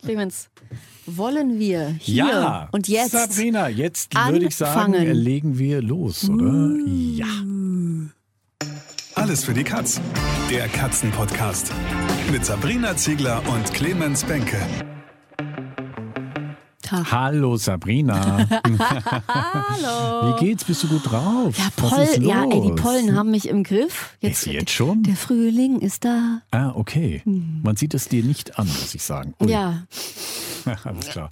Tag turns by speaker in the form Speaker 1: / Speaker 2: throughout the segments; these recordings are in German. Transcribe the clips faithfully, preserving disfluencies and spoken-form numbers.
Speaker 1: Clemens, wollen wir hier
Speaker 2: Ja,
Speaker 1: und jetzt
Speaker 2: Sabrina, jetzt würde ich sagen,
Speaker 1: anfangen?
Speaker 2: legen wir los, oder?
Speaker 1: Mm.
Speaker 2: Ja.
Speaker 3: Alles für die Katz. Der Katzenpodcast. Mit Sabrina Ziegler und Clemens Benke.
Speaker 1: Tag.
Speaker 2: Hallo Sabrina.
Speaker 1: Hallo.
Speaker 2: Wie geht's? Bist du gut drauf?
Speaker 1: Ja,
Speaker 2: Was
Speaker 1: Poll,
Speaker 2: ist los?
Speaker 1: ja, ey, die Pollen haben mich im Griff.
Speaker 2: Ist jetzt schon?
Speaker 1: Der Frühling ist da.
Speaker 2: Ah, okay. Man sieht es dir nicht an, muss ich sagen. Ui.
Speaker 1: Ja,
Speaker 2: Alles klar.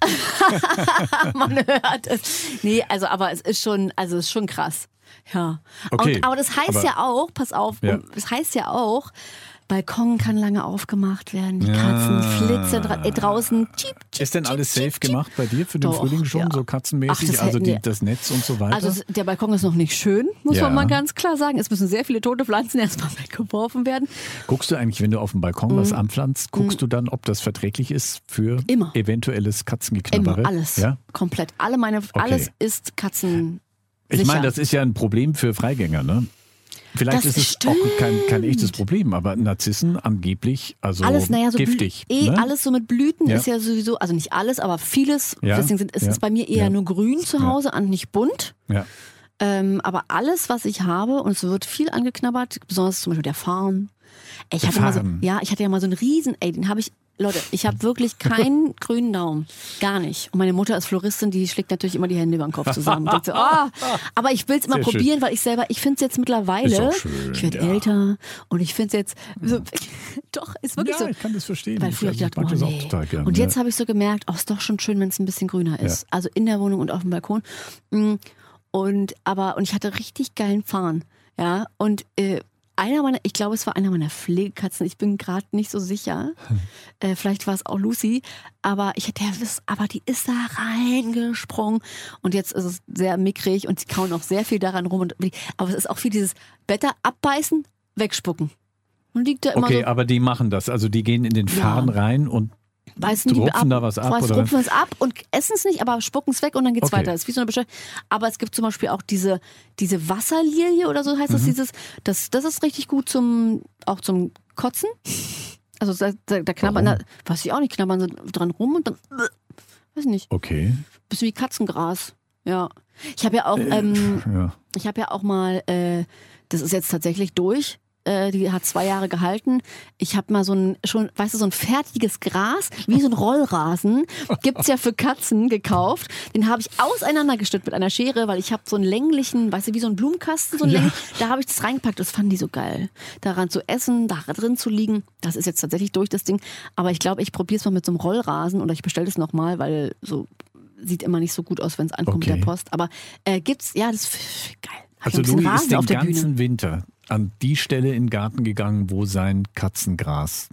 Speaker 1: man hört es. Nee, also, aber es ist schon, also es ist schon krass. Ja.
Speaker 2: Okay,
Speaker 1: Und, aber das heißt
Speaker 2: aber-
Speaker 1: ja auch, pass auf,
Speaker 2: Ja.
Speaker 1: und das heißt ja auch, Balkon kann lange aufgemacht werden, die
Speaker 2: Ja.
Speaker 1: Katzen flitzen dra äh, draußen. Cheep, cheep,
Speaker 2: Ist denn
Speaker 1: cheep,
Speaker 2: alles
Speaker 1: cheep,
Speaker 2: safe
Speaker 1: cheep.
Speaker 2: gemacht bei dir für den
Speaker 1: Doch,
Speaker 2: Frühling schon,
Speaker 1: ja.
Speaker 2: so katzenmäßig?
Speaker 1: Ach, das
Speaker 2: also
Speaker 1: hätten
Speaker 2: die,
Speaker 1: wir-
Speaker 2: das Netz und so weiter?
Speaker 1: Also es- der Balkon ist noch nicht schön, muss
Speaker 2: Ja.
Speaker 1: man mal ganz klar sagen. Es müssen sehr viele tote Pflanzen erstmal weggeworfen werden.
Speaker 2: Guckst du eigentlich, wenn du auf dem Balkon was anpflanzt, guckst du dann, ob das verträglich ist für
Speaker 1: Mhm. Immer.
Speaker 2: eventuelles Katzengeknabbere?
Speaker 1: Immer, alles.
Speaker 2: Ja?
Speaker 1: Komplett. Alle meine, alles ist Katzen.
Speaker 2: Ich
Speaker 1: sicher.
Speaker 2: meine, das ist ja ein Problem für Freigänger, ne? Vielleicht
Speaker 1: Das
Speaker 2: ist es
Speaker 1: stimmt.
Speaker 2: auch kein, kein echtes Problem, aber Narzissen angeblich, also
Speaker 1: Alles, naja, so
Speaker 2: giftig.
Speaker 1: Blü eh,
Speaker 2: ne?
Speaker 1: alles so mit Blüten
Speaker 2: Ja.
Speaker 1: ist ja sowieso, also nicht alles, aber vieles.
Speaker 2: Ja,
Speaker 1: Deswegen sind, ist
Speaker 2: ja,
Speaker 1: es bei mir eher
Speaker 2: ja.
Speaker 1: nur grün zu Hause und nicht bunt.
Speaker 2: Ja.
Speaker 1: Ähm, aber alles, was ich habe, und es wird viel angeknabbert, besonders zum Beispiel der Farn. Ey, ich
Speaker 2: Der
Speaker 1: hatte mal so,
Speaker 2: Farn.
Speaker 1: ja, ich hatte ja mal so einen riesen, ey, den habe ich, Leute, ich habe wirklich keinen grünen Daumen. Gar nicht. Und meine Mutter ist Floristin, die schlägt natürlich immer die Hände über den Kopf zusammen. Und denkt so, ah, aber ich will es immer
Speaker 2: Sehr schön.
Speaker 1: probieren, weil ich selber, ich finde es jetzt mittlerweile,
Speaker 2: Ist auch schön,
Speaker 1: ich werde
Speaker 2: ja.
Speaker 1: älter und ich finde es jetzt, so, doch, ist wirklich
Speaker 2: ja,
Speaker 1: so.
Speaker 2: ich kann das verstehen.
Speaker 1: Weil früher hab ich
Speaker 2: also,
Speaker 1: gedacht,
Speaker 2: mag
Speaker 1: oh,
Speaker 2: das auch
Speaker 1: nee.
Speaker 2: total gerne.
Speaker 1: Und jetzt
Speaker 2: ja.
Speaker 1: habe ich so gemerkt, oh, ist doch schon schön, wenn es ein bisschen grüner ist.
Speaker 2: Ja.
Speaker 1: Also in der Wohnung und auf dem Balkon. Mm, Und aber und ich hatte richtig geilen Farn, ja. Und äh, einer meiner, ich glaube, es war einer meiner Pflegekatzen. Ich bin gerade nicht so sicher. äh, vielleicht war es auch Lucy, aber ich der ist, aber die ist da reingesprungen und jetzt ist es sehr mickrig und sie kauen auch sehr viel daran rum. Und, aber es ist auch viel dieses Blätter abbeißen, wegspucken. Und liegt da immer
Speaker 2: Okay,
Speaker 1: so.
Speaker 2: aber die machen das. Also die gehen in den Farn rein und
Speaker 1: Beißen die
Speaker 2: Rupfen
Speaker 1: ab,
Speaker 2: da was ab,
Speaker 1: weiß,
Speaker 2: oder?
Speaker 1: rupfen es ab und essen es nicht, aber spucken es weg und dann geht's
Speaker 2: Okay.
Speaker 1: weiter. Das ist wie so eine Bescheuerung. Aber es gibt zum Beispiel auch diese, diese Wasserlilie oder so heißt das,
Speaker 2: Mhm.
Speaker 1: dieses, das, das ist richtig gut zum, auch zum Kotzen. Also da, da, da knabbern,
Speaker 2: Warum?
Speaker 1: da, weiß ich auch nicht, knabbern so dran rum und dann, weiß nicht,
Speaker 2: okay.
Speaker 1: bisschen wie Katzengras. Ja. Ich habe ja auch, ähm,
Speaker 2: Ja.
Speaker 1: ich habe ja auch mal, äh, das ist jetzt tatsächlich durch. Äh, Die hat zwei Jahre gehalten. Ich habe mal so ein, schon, weißt du, so ein fertiges Gras, wie so ein Rollrasen, gibt's ja für Katzen gekauft. Den habe ich auseinandergestückt mit einer Schere, weil ich habe so einen länglichen, weißt du, wie so ein Blumenkasten, so einen
Speaker 2: Ja.
Speaker 1: länglichen, da habe ich das reingepackt. Das fanden die so geil. Daran zu essen, da drin zu liegen. Das ist jetzt tatsächlich durch, das Ding. Aber ich glaube, ich probiere es mal mit so einem Rollrasen oder ich bestelle es nochmal, weil so sieht immer nicht so gut aus, wenn es ankommt
Speaker 2: Okay.
Speaker 1: mit der Post. Aber äh, gibt's, ja, das ist geil. Hab ich
Speaker 2: Also
Speaker 1: ein bisschen
Speaker 2: Louis
Speaker 1: Rasen
Speaker 2: ist den
Speaker 1: auf der Bühne.
Speaker 2: ganzen Winter an die Stelle in den Garten gegangen, wo sein Katzengras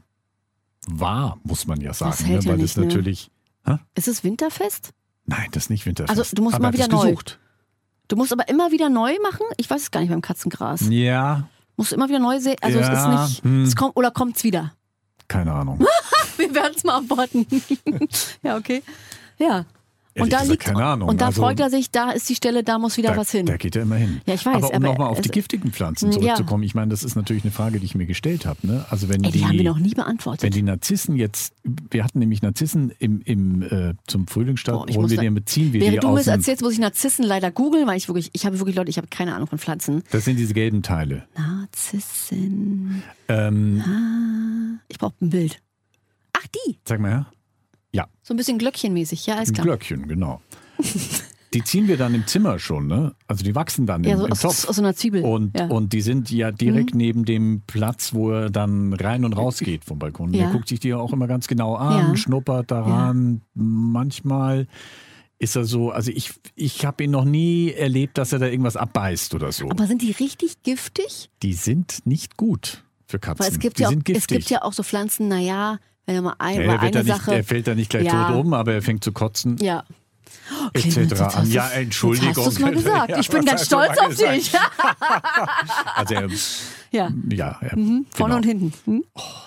Speaker 2: war, muss man ja sagen.
Speaker 1: hält
Speaker 2: ne?
Speaker 1: ja
Speaker 2: Weil
Speaker 1: nicht,
Speaker 2: das
Speaker 1: ne?
Speaker 2: natürlich. Hä?
Speaker 1: Ist es winterfest?
Speaker 2: Nein, das ist nicht winterfest.
Speaker 1: Also, du musst
Speaker 2: Aber
Speaker 1: mal
Speaker 2: er hat
Speaker 1: wieder
Speaker 2: es
Speaker 1: neu.
Speaker 2: gesucht.
Speaker 1: Du musst aber immer wieder neu machen? Ich weiß es gar nicht beim Katzengras.
Speaker 2: Ja,
Speaker 1: Musst du immer wieder neu sehen? Also
Speaker 2: Ja,
Speaker 1: es ist nicht,
Speaker 2: hm.
Speaker 1: es kommt, oder kommt es wieder?
Speaker 2: keine Ahnung.
Speaker 1: Wir werden es mal antworten. ja, okay. Ja.
Speaker 2: Ehrlich
Speaker 1: Und da
Speaker 2: gesagt,
Speaker 1: liegt,
Speaker 2: keine Ahnung.
Speaker 1: und da
Speaker 2: Also,
Speaker 1: freut er sich, da ist die Stelle, da muss wieder
Speaker 2: da,
Speaker 1: was hin.
Speaker 2: Da geht er immer hin.
Speaker 1: Ja, ich weiß,
Speaker 2: Aber um
Speaker 1: aber
Speaker 2: nochmal auf
Speaker 1: es-
Speaker 2: die giftigen Pflanzen
Speaker 1: Ja.
Speaker 2: zurückzukommen, ich meine, das ist natürlich eine Frage, die ich mir gestellt habe. Ne? Also wenn
Speaker 1: Ey, die,
Speaker 2: die,
Speaker 1: haben wir noch nie beantwortet.
Speaker 2: wenn die Narzissen jetzt, wir hatten nämlich Narzissen im, im, äh, zum Frühlingsstart,
Speaker 1: Boah, ich
Speaker 2: holen
Speaker 1: muss
Speaker 2: wir
Speaker 1: da-
Speaker 2: die, beziehen wir die
Speaker 1: Während du mir
Speaker 2: aus
Speaker 1: das
Speaker 2: dem,
Speaker 1: erzählst, muss ich Narzissen leider googeln, weil ich wirklich, ich habe wirklich, Leute, ich habe keine Ahnung von Pflanzen.
Speaker 2: das sind diese gelben Teile.
Speaker 1: Narzissen.
Speaker 2: Ähm,
Speaker 1: Ah, ich brauche ein Bild. Ach, die.
Speaker 2: sag mal her. Ja,
Speaker 1: So ein bisschen Glöckchenmäßig. Ja, alles
Speaker 2: ein
Speaker 1: klar.
Speaker 2: Glöckchen, genau. Die ziehen wir dann im Zimmer schon, ne? Also die wachsen dann
Speaker 1: Ja,
Speaker 2: im,
Speaker 1: so
Speaker 2: im
Speaker 1: aus,
Speaker 2: Topf.
Speaker 1: aus so einer Zwiebel.
Speaker 2: Und,
Speaker 1: ja.
Speaker 2: und die sind ja direkt neben dem Platz, wo er dann rein und raus geht vom Balkon.
Speaker 1: Ja.
Speaker 2: Der guckt sich die auch immer ganz genau an,
Speaker 1: Ja.
Speaker 2: schnuppert daran. Manchmal ist er so, also ich, ich habe ihn noch nie erlebt, dass er da irgendwas abbeißt oder so.
Speaker 1: Aber sind die richtig giftig?
Speaker 2: Die sind nicht gut für Katzen.
Speaker 1: Weil es gibt,
Speaker 2: die
Speaker 1: ja auch,
Speaker 2: sind
Speaker 1: es
Speaker 2: giftig.
Speaker 1: gibt ja auch so Pflanzen, naja, wenn er mal ein,
Speaker 2: Ja,
Speaker 1: über
Speaker 2: er, wird
Speaker 1: eine
Speaker 2: da nicht,
Speaker 1: Sache.
Speaker 2: er fällt da nicht gleich
Speaker 1: Ja.
Speaker 2: tot um, aber er fängt zu kotzen.
Speaker 1: Ja.
Speaker 2: et
Speaker 1: Clemens,
Speaker 2: cetera
Speaker 1: jetzt hast
Speaker 2: an.
Speaker 1: du's-
Speaker 2: Ja, Entschuldigung.
Speaker 1: Jetzt hast du es mal gesagt.
Speaker 2: Ja,
Speaker 1: Ich bin
Speaker 2: was
Speaker 1: ganz
Speaker 2: hast du
Speaker 1: stolz
Speaker 2: mal
Speaker 1: auf
Speaker 2: gesagt?
Speaker 1: dich.
Speaker 2: Also er,
Speaker 1: ja.
Speaker 2: ja, er,
Speaker 1: Mhm. Vorne
Speaker 2: genau.
Speaker 1: und hinten. Hm?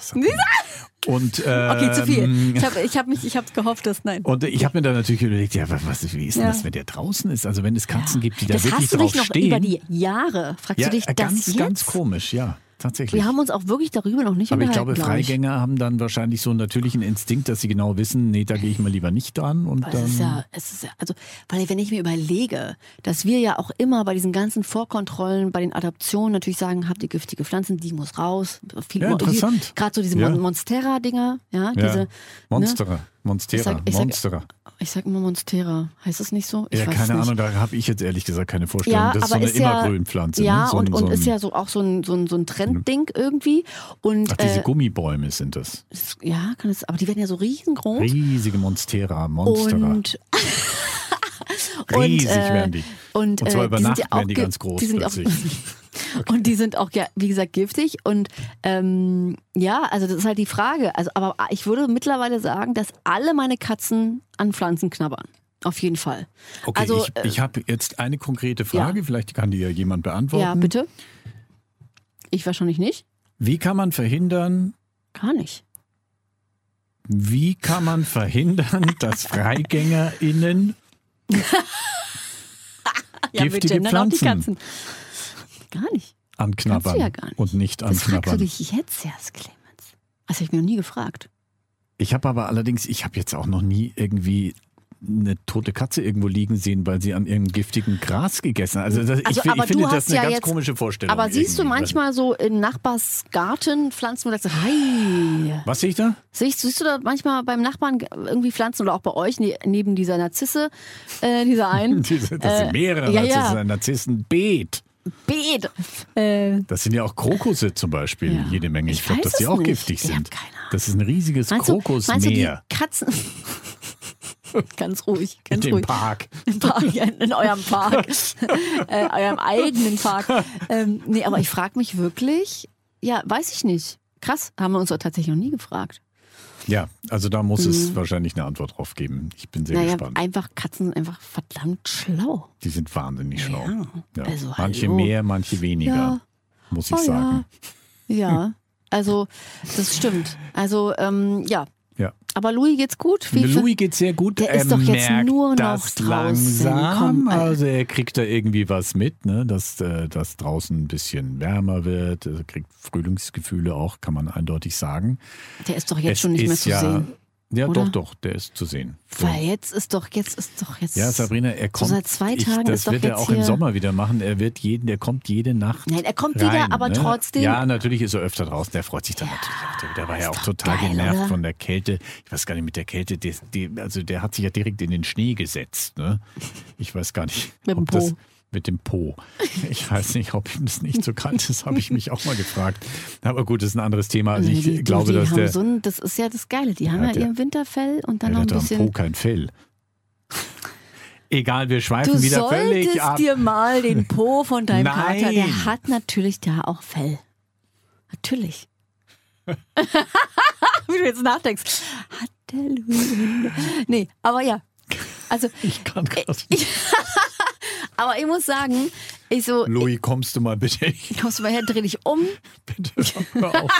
Speaker 2: Und, ähm,
Speaker 1: Okay, zu viel. Ich habe ich hab mich, ich habe gehofft, dass nein.
Speaker 2: Und ich habe mir dann natürlich überlegt, ja, was, wie ist denn
Speaker 1: Ja.
Speaker 2: das, wenn der draußen ist? Also wenn es Katzen gibt, die da
Speaker 1: das
Speaker 2: wirklich
Speaker 1: hast du
Speaker 2: drauf
Speaker 1: dich noch
Speaker 2: stehen.
Speaker 1: über die Jahre. Fragst
Speaker 2: ja,
Speaker 1: du dich das
Speaker 2: ganz,
Speaker 1: jetzt?
Speaker 2: ganz komisch, ja. tatsächlich.
Speaker 1: Wir haben uns auch wirklich darüber noch nicht
Speaker 2: Aber ich
Speaker 1: unterhalten,
Speaker 2: glaube,
Speaker 1: glaub ich.
Speaker 2: Freigänger haben dann wahrscheinlich so einen natürlichen Instinkt, dass sie genau wissen, nee, da gehe ich mal lieber nicht dran. Und
Speaker 1: Aber
Speaker 2: dann
Speaker 1: es ist ja, es ist ja, also, weil wenn ich mir überlege, dass wir ja auch immer bei diesen ganzen Vorkontrollen, bei den Adoptionen natürlich sagen, habt ihr giftige Pflanzen, die muss raus. Viel
Speaker 2: Ja, interessant.
Speaker 1: Gerade so diese
Speaker 2: Ja.
Speaker 1: Monstera-Dinger, ja,
Speaker 2: ja,
Speaker 1: diese,
Speaker 2: Monsterer, Monstera,
Speaker 1: Ich sag- ich sag-
Speaker 2: Monsterer.
Speaker 1: ich sag immer Monstera, heißt das nicht so? Ich
Speaker 2: Ja,
Speaker 1: weiß
Speaker 2: keine
Speaker 1: es nicht.
Speaker 2: Ahnung, da habe ich jetzt ehrlich gesagt keine Vorstellung.
Speaker 1: Ja,
Speaker 2: das ist so
Speaker 1: aber
Speaker 2: eine
Speaker 1: ist ja-
Speaker 2: Immergrünpflanze.
Speaker 1: Ja,
Speaker 2: ne? so
Speaker 1: und,
Speaker 2: ein,
Speaker 1: und
Speaker 2: so ein,
Speaker 1: ist ja so auch so ein, so ein, so ein Trendding irgendwie. Und,
Speaker 2: Ach, diese
Speaker 1: äh,
Speaker 2: Gummibäume sind das.
Speaker 1: es- ja, kann es, aber die werden ja so riesengroß.
Speaker 2: Riesige Monstera, Monsterer.
Speaker 1: Und,
Speaker 2: Riesig
Speaker 1: und, äh,
Speaker 2: werden die.
Speaker 1: Und,
Speaker 2: Und zwar
Speaker 1: äh,
Speaker 2: über
Speaker 1: die sind
Speaker 2: Nacht
Speaker 1: ja auch
Speaker 2: werden die
Speaker 1: ge-
Speaker 2: ganz groß
Speaker 1: Die sind auch,
Speaker 2: plötzlich.
Speaker 1: Und die sind auch, ja, wie gesagt, giftig. Und ähm, ja, also das ist halt die Frage. Also, aber ich würde mittlerweile sagen, dass alle meine Katzen an Pflanzen knabbern. Auf jeden Fall.
Speaker 2: Okay,
Speaker 1: also,
Speaker 2: ich, ich habe jetzt eine konkrete Frage,
Speaker 1: ja.
Speaker 2: vielleicht kann die ja jemand beantworten.
Speaker 1: Ja, bitte. Ich wahrscheinlich nicht.
Speaker 2: Wie kann man verhindern,
Speaker 1: Gar nicht.
Speaker 2: wie kann man verhindern, dass FreigängerInnen
Speaker 1: Ja, wir
Speaker 2: giftige
Speaker 1: gendern auch die
Speaker 2: Pflanzen
Speaker 1: Katzen. Gar nicht.
Speaker 2: anknabbern
Speaker 1: Kannst du ja gar nicht.
Speaker 2: und nicht
Speaker 1: Das fragst du
Speaker 2: anknabbern?
Speaker 1: dich jetzt erst, Clemens. Das habe ich mir noch nie gefragt.
Speaker 2: Ich habe aber allerdings, ich habe jetzt auch noch nie irgendwie eine tote Katze irgendwo liegen sehen, weil sie an irgendeinem giftigen Gras gegessen hat. Also, das,
Speaker 1: Also,
Speaker 2: ich,
Speaker 1: aber
Speaker 2: ich finde
Speaker 1: du
Speaker 2: das
Speaker 1: hast
Speaker 2: eine
Speaker 1: ja
Speaker 2: ganz
Speaker 1: jetzt-
Speaker 2: komische Vorstellung.
Speaker 1: Aber siehst du
Speaker 2: irgendwie.
Speaker 1: manchmal so im Nachbarsgarten Pflanzen, wo du sagst, hi.
Speaker 2: Was sehe ich da?
Speaker 1: Siehst, siehst du da manchmal beim Nachbarn irgendwie Pflanzen oder auch bei euch ne, neben dieser Narzisse, äh, dieser einen?
Speaker 2: Diese, das sind
Speaker 1: Äh,
Speaker 2: mehrere
Speaker 1: ja,
Speaker 2: Narzissen,
Speaker 1: ja.
Speaker 2: ein Narzissenbeet.
Speaker 1: Beet. Äh,
Speaker 2: Das sind ja auch Krokusse zum Beispiel,
Speaker 1: Ja.
Speaker 2: jede Menge. Ich,
Speaker 1: Ich
Speaker 2: glaube,
Speaker 1: weiß
Speaker 2: dass die
Speaker 1: es
Speaker 2: auch
Speaker 1: nicht.
Speaker 2: giftig
Speaker 1: Ich hab
Speaker 2: sind.
Speaker 1: keine Ahnung.
Speaker 2: Das ist ein riesiges
Speaker 1: meinst, du, meinst du, die
Speaker 2: Krokusmeer
Speaker 1: Katzen... ganz ruhig,
Speaker 2: in
Speaker 1: ganz
Speaker 2: dem
Speaker 1: ruhig.
Speaker 2: Park.
Speaker 1: Im Park, ja, in eurem Park, äh, eurem eigenen Park. Ähm, nee, aber ich frage mich wirklich, ja, weiß ich nicht. Krass, haben wir uns doch tatsächlich noch nie gefragt.
Speaker 2: Ja, also da muss es wahrscheinlich eine Antwort drauf geben. Ich bin sehr
Speaker 1: Mhm. naja,
Speaker 2: gespannt.
Speaker 1: einfach, Katzen sind einfach verdammt schlau.
Speaker 2: Die sind wahnsinnig schlau.
Speaker 1: Ja, also,
Speaker 2: manche
Speaker 1: hallo.
Speaker 2: mehr, manche weniger,
Speaker 1: Ja.
Speaker 2: muss ich
Speaker 1: Oh,
Speaker 2: sagen.
Speaker 1: ja. ja, also das stimmt. Also ähm, ja,
Speaker 2: Ja.
Speaker 1: aber Louis geht's gut? Wie viel-
Speaker 2: Louis geht sehr gut.
Speaker 1: Der
Speaker 2: er
Speaker 1: ist doch jetzt
Speaker 2: merkt
Speaker 1: nur noch
Speaker 2: das
Speaker 1: draußen.
Speaker 2: langsam.
Speaker 1: Komm, äh.
Speaker 2: also er kriegt da irgendwie was mit, ne? dass äh, das draußen ein bisschen wärmer wird. Er kriegt Frühlingsgefühle auch, kann man eindeutig sagen.
Speaker 1: Der ist doch jetzt
Speaker 2: Es
Speaker 1: schon nicht mehr
Speaker 2: ist
Speaker 1: zu
Speaker 2: ja,
Speaker 1: sehen.
Speaker 2: Ja,
Speaker 1: oder?
Speaker 2: doch, doch, der ist zu sehen. So.
Speaker 1: Weil jetzt ist doch, jetzt ist doch jetzt.
Speaker 2: Ja, Sabrina, er kommt.
Speaker 1: seit zwei
Speaker 2: ich,
Speaker 1: Tagen
Speaker 2: das
Speaker 1: ist doch
Speaker 2: wird er
Speaker 1: jetzt
Speaker 2: auch im
Speaker 1: hier-
Speaker 2: Sommer wieder machen. Er wird jeden, der kommt jede Nacht.
Speaker 1: Nein, er kommt
Speaker 2: rein,
Speaker 1: wieder, aber
Speaker 2: ne?
Speaker 1: trotzdem.
Speaker 2: Ja, natürlich ist er öfter draußen. Der freut sich dann natürlich auch. Der, der war ja auch
Speaker 1: doch
Speaker 2: total
Speaker 1: geil,
Speaker 2: genervt
Speaker 1: oder?
Speaker 2: von der Kälte. Ich weiß gar nicht, mit der Kälte, die, die, also der hat sich ja direkt in den Schnee gesetzt. Ne? Ich weiß gar nicht,
Speaker 1: Mit dem
Speaker 2: ob das.
Speaker 1: Po.
Speaker 2: Mit dem Po. Ich weiß nicht, ob ihm das nicht so kalt ist, habe ich mich auch mal gefragt. Aber gut, das ist ein anderes Thema. Also ich
Speaker 1: die,
Speaker 2: glaube,
Speaker 1: die
Speaker 2: dass
Speaker 1: haben
Speaker 2: der.
Speaker 1: so ein, das ist ja das Geile. Die haben
Speaker 2: Ja,
Speaker 1: ja
Speaker 2: der-
Speaker 1: ihr Winterfell und dann
Speaker 2: Der
Speaker 1: noch ein
Speaker 2: hat am
Speaker 1: bisschen.
Speaker 2: Po kein Fell. Egal, wir schweifen
Speaker 1: Du
Speaker 2: wieder völlig
Speaker 1: solltest
Speaker 2: ab.
Speaker 1: dir mal den Po von deinem
Speaker 2: Nein.
Speaker 1: Kater, der hat natürlich da auch Fell. Natürlich. Wie du jetzt nachdenkst. Hat der Louis Hunde? Nee, aber ja. Also,
Speaker 2: Ich kann gerade nicht.
Speaker 1: aber ich muss sagen, ich so,
Speaker 2: Louis, kommst du mal bitte?
Speaker 1: kommst du mal her, dreh dich um.
Speaker 2: Bitte hör auf.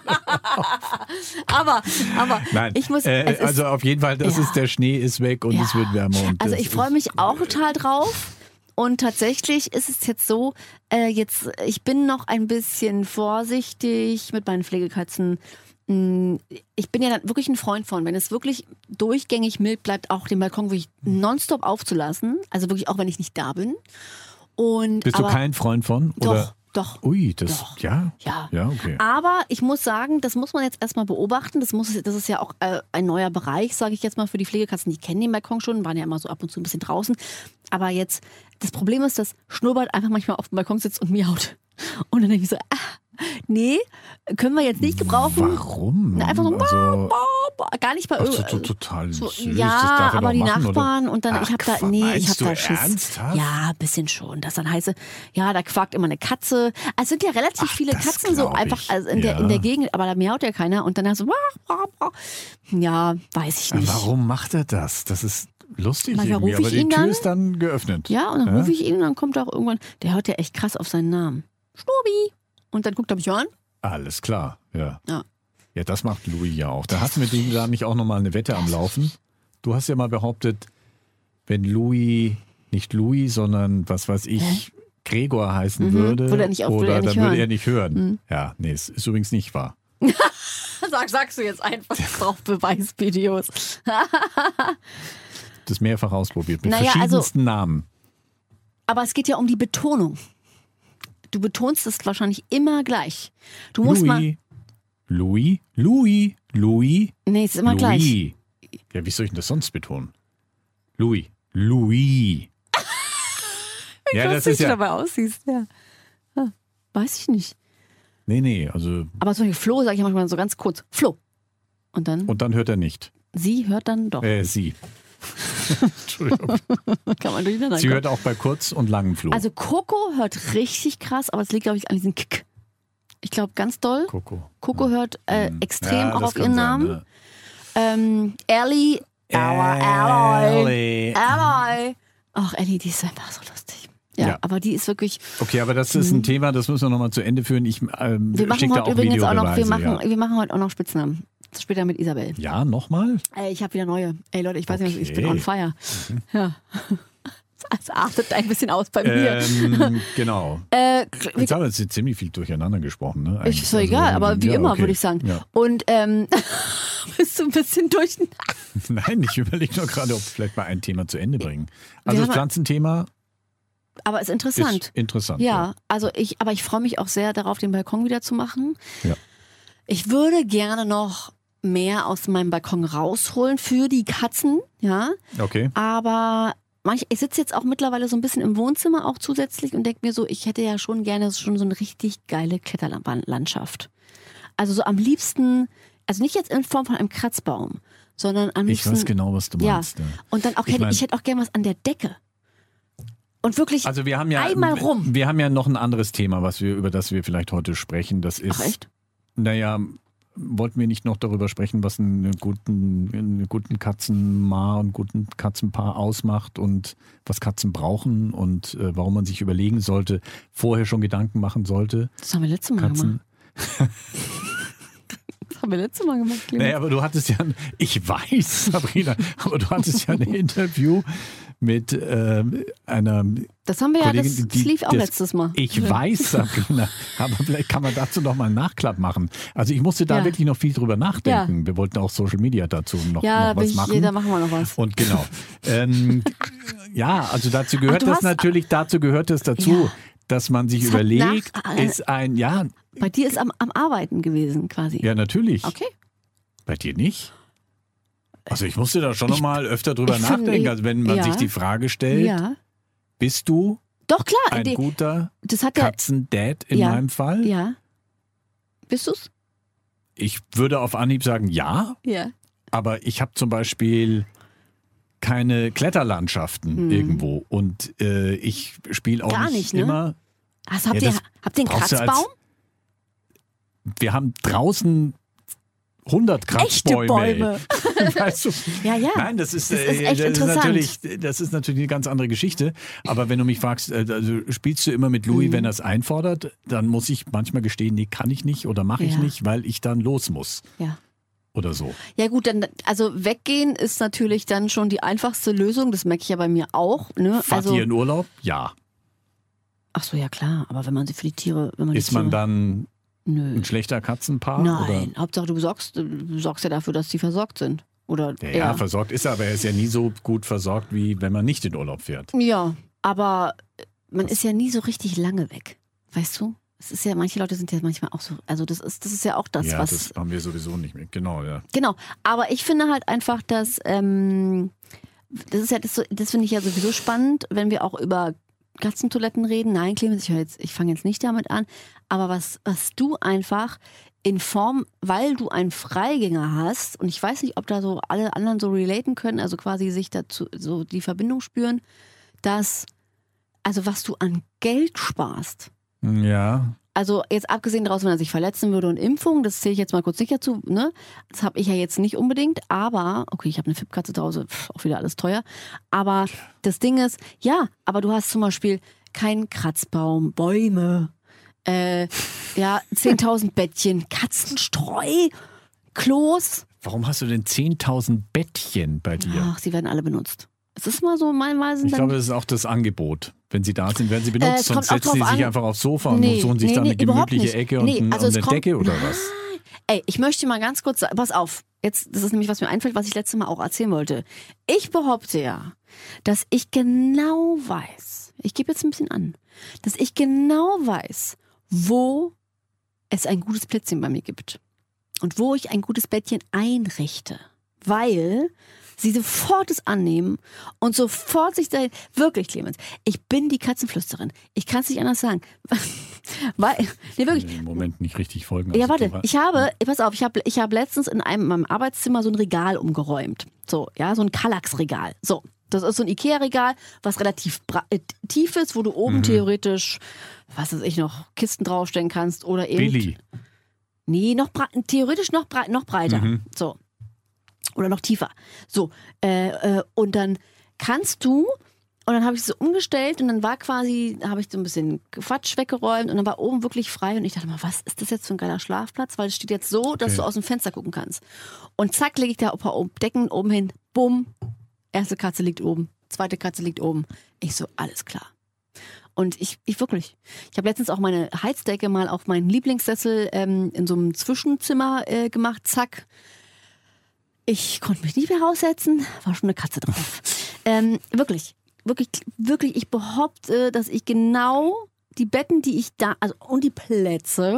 Speaker 1: Aber, aber
Speaker 2: Nein,
Speaker 1: ich muss,
Speaker 2: äh,
Speaker 1: es ist,
Speaker 2: also auf jeden Fall, das
Speaker 1: Ja.
Speaker 2: ist der Schnee ist weg und
Speaker 1: Ja.
Speaker 2: es wird wärmer. Und
Speaker 1: also
Speaker 2: das
Speaker 1: ich freue
Speaker 2: ist-
Speaker 1: mich auch total drauf. Und tatsächlich ist es jetzt so, äh, jetzt, ich bin noch ein bisschen vorsichtig mit meinen Pflegekatzen. Mm, Ich bin ja dann wirklich ein Freund von, wenn es wirklich durchgängig mild bleibt, auch den Balkon wirklich nonstop aufzulassen. Also wirklich auch, wenn ich nicht da bin. Und,
Speaker 2: Bist
Speaker 1: aber,
Speaker 2: du kein Freund von?
Speaker 1: Doch,
Speaker 2: Oder?
Speaker 1: doch.
Speaker 2: Ui, das,
Speaker 1: Doch.
Speaker 2: ja?
Speaker 1: Ja.
Speaker 2: Ja, okay.
Speaker 1: Aber ich muss sagen, das muss man jetzt erstmal beobachten. Das, muss, das ist ja auch äh, ein neuer Bereich, sage ich jetzt mal, für die Pflegekatzen. Die kennen den Balkon schon, waren ja immer so ab und zu ein bisschen draußen. Aber jetzt, das Problem ist, dass Schnurrbart einfach manchmal auf dem Balkon sitzt und miaut. Und dann denke ich so, ah, nee, können wir jetzt nicht gebrauchen.
Speaker 2: Warum?
Speaker 1: Na, einfach so,
Speaker 2: also,
Speaker 1: Gar nicht bei
Speaker 2: ach, so,
Speaker 1: irgend-
Speaker 2: so, total
Speaker 1: so,
Speaker 2: süß. das
Speaker 1: ja,
Speaker 2: darf er
Speaker 1: aber
Speaker 2: doch
Speaker 1: die
Speaker 2: machen,
Speaker 1: Nachbarn
Speaker 2: oder?
Speaker 1: und dann,
Speaker 2: Ach,
Speaker 1: ich habe da,
Speaker 2: Quatsch,
Speaker 1: nee, ich
Speaker 2: meinst
Speaker 1: habe
Speaker 2: du
Speaker 1: da Schiss.
Speaker 2: ernsthaft?
Speaker 1: Ja, ein bisschen schon. Das dann heiße, ja, da quakt immer eine Katze. Also es sind ja relativ
Speaker 2: Ach,
Speaker 1: viele
Speaker 2: das
Speaker 1: Katzen so
Speaker 2: glaub
Speaker 1: einfach
Speaker 2: ich.
Speaker 1: also in, der,
Speaker 2: Ja.
Speaker 1: in der Gegend, aber da miaut ja keiner und dann hast du, ja, weiß ich nicht.
Speaker 2: Warum macht er das? Das ist lustig
Speaker 1: Manchmal
Speaker 2: irgendwie,
Speaker 1: rufe ich
Speaker 2: aber die
Speaker 1: ihn
Speaker 2: Tür
Speaker 1: dann.
Speaker 2: ist dann geöffnet.
Speaker 1: Ja, und dann rufe ich ihn und dann kommt er auch irgendwann, der hört ja echt krass auf seinen Namen. Schnurbi. Und dann guckt er mich an.
Speaker 2: Alles klar, ja.
Speaker 1: Ja.
Speaker 2: Ja, das macht Louis ja auch. Da hast du mit ihm da nicht auch nochmal eine Wette am Laufen. Du hast ja mal behauptet, wenn Louis, nicht Louis, sondern was weiß ich,
Speaker 1: Hä?
Speaker 2: Gregor heißen
Speaker 1: Mhm.
Speaker 2: würde,
Speaker 1: Würde er nicht auf- würde
Speaker 2: oder
Speaker 1: er nicht
Speaker 2: dann würde
Speaker 1: hören.
Speaker 2: er nicht hören.
Speaker 1: Mhm.
Speaker 2: Ja, nee, es ist übrigens nicht wahr.
Speaker 1: Sag, sagst du jetzt einfach, ich brauche Beweisvideos.
Speaker 2: Das mehrfach ausprobiert mit
Speaker 1: Naja,
Speaker 2: verschiedensten
Speaker 1: also-
Speaker 2: Namen.
Speaker 1: Aber es geht ja um die Betonung. Du betonst es wahrscheinlich immer gleich. Du musst
Speaker 2: Louis, Louis, Louis, Louis,
Speaker 1: mal. Nee, es ist immer
Speaker 2: Louis.
Speaker 1: gleich.
Speaker 2: Ja, wie soll ich denn das sonst betonen? Louis, Louis. Ja, das ist
Speaker 1: du
Speaker 2: ja.
Speaker 1: dabei aussiehst, ja. ja. Weiß ich nicht.
Speaker 2: Nee, nee, also.
Speaker 1: Aber zum Beispiel Flo sage ich manchmal so ganz kurz. Flo. Und dann,
Speaker 2: Und dann hört er nicht.
Speaker 1: sie hört dann doch.
Speaker 2: Äh, sie. Entschuldigung.
Speaker 1: Kann man durcheinander
Speaker 2: Sie
Speaker 1: kommen.
Speaker 2: hört auch bei kurz und langen Flo.
Speaker 1: Also Coco hört richtig krass, aber es liegt, glaube ich, an diesem Kick. Ich glaube, ganz doll.
Speaker 2: Coco.
Speaker 1: Coco hört äh, extrem
Speaker 2: Ja,
Speaker 1: auch
Speaker 2: das
Speaker 1: auf
Speaker 2: kann
Speaker 1: ihren
Speaker 2: sein,
Speaker 1: Namen.
Speaker 2: ne?
Speaker 1: Ähm, Ellie. Alloy.
Speaker 2: Ellie.
Speaker 1: Alloy. Ach, Ellie, die ist einfach so lustig. Ja,
Speaker 2: Ja.
Speaker 1: aber die ist wirklich.
Speaker 2: Okay, aber das ist ein Thema, das müssen wir nochmal zu Ende führen. Ich ähm,
Speaker 1: Wir machen
Speaker 2: schicke da
Speaker 1: heute
Speaker 2: auch
Speaker 1: übrigens auch noch, wir
Speaker 2: Videobeweise.
Speaker 1: machen, wir machen heute auch noch Spitznamen. Später mit Isabel.
Speaker 2: Ja, nochmal?
Speaker 1: Ey, ich habe wieder neue. Ey Leute, ich weiß nicht, ich bin
Speaker 2: Okay.
Speaker 1: on fire. Ja. Es artet ein bisschen aus bei mir.
Speaker 2: Ähm, genau.
Speaker 1: Äh,
Speaker 2: Jetzt haben wir jetzt ziemlich viel durcheinander gesprochen. Ne?
Speaker 1: ist so egal, aber wie
Speaker 2: ja,
Speaker 1: immer,
Speaker 2: okay.
Speaker 1: würde ich sagen.
Speaker 2: Ja.
Speaker 1: Und ähm, bist du ein bisschen durch.
Speaker 2: Nein, ich überlege nur gerade, ob wir vielleicht mal ein Thema zu Ende bringen. Also
Speaker 1: Wir
Speaker 2: das
Speaker 1: haben-
Speaker 2: Pflanzenthema
Speaker 1: Aber ist interessant.
Speaker 2: ist interessant.
Speaker 1: Ja, also ich, aber ich freue mich auch sehr darauf, den Balkon wieder zu machen.
Speaker 2: Ja.
Speaker 1: Ich würde gerne noch mehr aus meinem Balkon rausholen für die Katzen, ja.
Speaker 2: Okay.
Speaker 1: Aber manch, ich sitze jetzt auch mittlerweile so ein bisschen im Wohnzimmer auch zusätzlich und denke mir so, ich hätte ja schon gerne schon so eine richtig geile Kletterlandschaft. Also so am liebsten, also nicht jetzt in Form von einem Kratzbaum, sondern am
Speaker 2: Ich
Speaker 1: liebsten.
Speaker 2: weiß genau, was du
Speaker 1: ja.
Speaker 2: meinst. Ja.
Speaker 1: Und dann auch,
Speaker 2: Ich
Speaker 1: hätte,
Speaker 2: mein-
Speaker 1: ich hätte auch gerne was an der Decke. Und wirklich
Speaker 2: Also wir haben ja
Speaker 1: einmal rum.
Speaker 2: Wir haben ja noch ein anderes Thema, was wir über das wir vielleicht heute sprechen. Das ist,
Speaker 1: Ach echt?
Speaker 2: naja, wollten wir nicht noch darüber sprechen, was einen guten, einen guten Katzenmaar und guten Katzenpaar ausmacht und was Katzen brauchen und äh, warum man sich überlegen sollte, vorher schon Gedanken machen sollte.
Speaker 1: Das haben wir letztes Mal
Speaker 2: Katzen.
Speaker 1: gemacht. Das haben wir letztes Mal gemacht, Clemens.
Speaker 2: Naja, aber du hattest ja, ein- ich weiß, Sabrina, aber du hattest ja ein Interview mit ähm, einer
Speaker 1: Das haben wir ja, das,
Speaker 2: Kollegin,
Speaker 1: das lief auch
Speaker 2: das-
Speaker 1: letztes Mal.
Speaker 2: Ich weiß, Sabrina, aber vielleicht kann man dazu noch mal einen Nachklapp machen. Also ich musste da
Speaker 1: Ja.
Speaker 2: wirklich noch viel drüber nachdenken. Wir wollten auch Social Media dazu noch,
Speaker 1: Ja, da,
Speaker 2: noch
Speaker 1: bin
Speaker 2: was
Speaker 1: ich,
Speaker 2: machen.
Speaker 1: da machen wir noch was.
Speaker 2: Und genau. ähm, ja, also dazu gehört
Speaker 1: du
Speaker 2: das
Speaker 1: hast-
Speaker 2: natürlich, dazu gehört es dazu,
Speaker 1: Ja.
Speaker 2: dass man sich
Speaker 1: Es hat
Speaker 2: überlegt,
Speaker 1: nach-
Speaker 2: ist ein, ja,
Speaker 1: Bei dir ist am, am Arbeiten gewesen quasi.
Speaker 2: ja natürlich.
Speaker 1: Okay.
Speaker 2: Bei dir nicht? Also ich musste da schon noch mal öfter drüber
Speaker 1: ich finde,
Speaker 2: nachdenken. Also wenn man
Speaker 1: ja.
Speaker 2: sich die Frage stellt,
Speaker 1: Ja.
Speaker 2: bist du
Speaker 1: Doch, klar.
Speaker 2: ein
Speaker 1: die,
Speaker 2: guter
Speaker 1: das hat der.
Speaker 2: Katzendad in
Speaker 1: Ja.
Speaker 2: meinem Fall?
Speaker 1: Ja. Bist du's?
Speaker 2: Ich würde auf Anhieb sagen, ja.
Speaker 1: Ja.
Speaker 2: Aber ich habe zum Beispiel keine Kletterlandschaften
Speaker 1: Hm.
Speaker 2: irgendwo. Und äh, ich spiele auch
Speaker 1: Gar
Speaker 2: nicht,
Speaker 1: nicht, ne?
Speaker 2: immer.
Speaker 1: Also habt,
Speaker 2: Ja,
Speaker 1: ihr,
Speaker 2: das
Speaker 1: habt ihr einen
Speaker 2: brauchst du als-
Speaker 1: Kratzbaum?
Speaker 2: Wir haben draußen hundert
Speaker 1: Echte
Speaker 2: Kratzbäume.
Speaker 1: Bäume.
Speaker 2: Weißt du?
Speaker 1: Ja, ja.
Speaker 2: Nein, das ist,
Speaker 1: Das ist
Speaker 2: äh,
Speaker 1: echt
Speaker 2: das ist
Speaker 1: interessant.
Speaker 2: natürlich, das ist natürlich eine ganz andere Geschichte. Aber wenn du mich fragst, äh, also spielst du immer mit Louis,
Speaker 1: Mhm.
Speaker 2: wenn er es einfordert, dann muss ich manchmal gestehen, nee, kann ich nicht oder mache ich
Speaker 1: Ja.
Speaker 2: nicht, weil ich dann los muss
Speaker 1: Ja.
Speaker 2: oder so.
Speaker 1: Ja gut, dann also weggehen ist natürlich dann schon die einfachste Lösung. Das merke ich ja bei mir auch. Ne?
Speaker 2: Fahrt
Speaker 1: Also,
Speaker 2: ihr in Urlaub? Ja.
Speaker 1: ach so, ja klar. Aber wenn man sie für die Tiere, wenn man die
Speaker 2: Ist man
Speaker 1: Tiere,
Speaker 2: dann
Speaker 1: nö.
Speaker 2: ein schlechter Katzenpaar?
Speaker 1: Nein,
Speaker 2: Oder?
Speaker 1: Hauptsache du sorgst, du sorgst ja dafür, dass die versorgt sind. Oder
Speaker 2: Ja, ja, versorgt ist er, aber er ist ja nie so gut versorgt, wie wenn man nicht in Urlaub fährt.
Speaker 1: Ja, aber man ist ja nie so richtig lange weg. Weißt du? Es ist ja, manche Leute sind ja manchmal auch so, also das ist, das ist ja auch das,
Speaker 2: ja,
Speaker 1: was.
Speaker 2: das haben wir sowieso nicht mehr. Genau, ja.
Speaker 1: Genau. Aber ich finde halt einfach, dass, ähm, das ist ja, das, das finde ich ja sowieso spannend, wenn wir auch über Katzentoiletten reden. Nein, Clemens, ich, hör jetzt, ich fange jetzt nicht damit an. Aber was, was du einfach in Form, weil du einen Freigänger hast, und ich weiß nicht, ob da so alle anderen so relaten können, also quasi sich dazu so die Verbindung spüren, dass, also was du an Geld sparst.
Speaker 2: Ja,
Speaker 1: Also jetzt abgesehen daraus, wenn er sich verletzen würde und Impfung, das zähle ich jetzt mal kurz nicht dazu, ne? Das habe ich ja jetzt nicht unbedingt, aber, okay, ich habe eine Fippkatze zu Hause, pff, auch wieder alles teuer, aber das Ding ist, ja, aber du hast zum Beispiel keinen Kratzbaum, Bäume, äh, ja, zehntausend Bettchen, Katzenstreu, Klos.
Speaker 2: warum hast du denn zehntausend Bettchen bei dir?
Speaker 1: Ach, sie werden alle benutzt. Es ist mal so, manchmal sind
Speaker 2: Ich
Speaker 1: dann...
Speaker 2: glaube, das ist auch das Angebot. Wenn sie da sind, werden sie
Speaker 1: Äh,
Speaker 2: benutzt,
Speaker 1: es
Speaker 2: sonst
Speaker 1: kommt auch
Speaker 2: setzen sie
Speaker 1: drauf
Speaker 2: sich
Speaker 1: an.
Speaker 2: einfach aufs Sofa und
Speaker 1: Nee,
Speaker 2: suchen sich
Speaker 1: nee,
Speaker 2: da
Speaker 1: nee,
Speaker 2: eine
Speaker 1: überhaupt
Speaker 2: gemütliche
Speaker 1: nicht.
Speaker 2: Ecke und,
Speaker 1: Nee,
Speaker 2: ein-
Speaker 1: also
Speaker 2: und
Speaker 1: es
Speaker 2: eine
Speaker 1: kommt-
Speaker 2: Decke oder was.
Speaker 1: Ey, ich möchte mal ganz kurz sagen, pass auf. Jetzt, das ist nämlich, was mir einfällt, was ich letztes Mal auch erzählen wollte. Ich behaupte ja, dass ich genau weiß, ich gebe jetzt ein bisschen an, dass ich genau weiß, wo es ein gutes Plätzchen bei mir gibt. Und wo ich ein gutes Bettchen einrichte. Weil sie sofort es annehmen und sofort sich dahin... Wirklich, Clemens, ich bin die Katzenflüsterin. Ich kann es nicht anders sagen. Weil, nee, wirklich.
Speaker 2: Im Moment nicht richtig folgen.
Speaker 1: Ja,
Speaker 2: also
Speaker 1: warte,
Speaker 2: du-
Speaker 1: ich habe, pass auf, ich habe ich habe letztens in einem in meinem Arbeitszimmer so ein Regal umgeräumt. So, ja, so ein Kallax-Regal. So, das ist so ein Ikea-Regal, was relativ bra- äh, tief ist, wo du oben
Speaker 2: Mhm.
Speaker 1: theoretisch, was weiß ich noch, Kisten draufstellen kannst oder eben...
Speaker 2: Billy.
Speaker 1: Nee, noch bre- theoretisch noch, brei noch breiter.
Speaker 2: Mhm.
Speaker 1: So. Oder noch tiefer. So. Äh, äh, und dann kannst du, und dann habe ich es so umgestellt und dann war quasi, habe ich so ein bisschen Quatsch weggeräumt und dann war oben wirklich frei und ich dachte mal, was ist das jetzt für ein geiler Schlafplatz? Weil es steht jetzt so, dass
Speaker 2: Okay.
Speaker 1: du aus dem Fenster gucken kannst. Und zack, lege ich da ein paar Decken oben hin. Bumm. Erste Katze liegt oben. Zweite Katze liegt oben. Ich so, alles klar. Und ich, ich wirklich, ich habe letztens auch meine Heizdecke mal auf meinen Lieblingssessel ähm, in so einem Zwischenzimmer äh, gemacht, zack. Ich konnte mich nicht mehr raussetzen, war schon eine Katze drauf. ähm, wirklich, wirklich, wirklich, ich behaupte, dass ich genau die Betten, die ich da, also und die Plätze,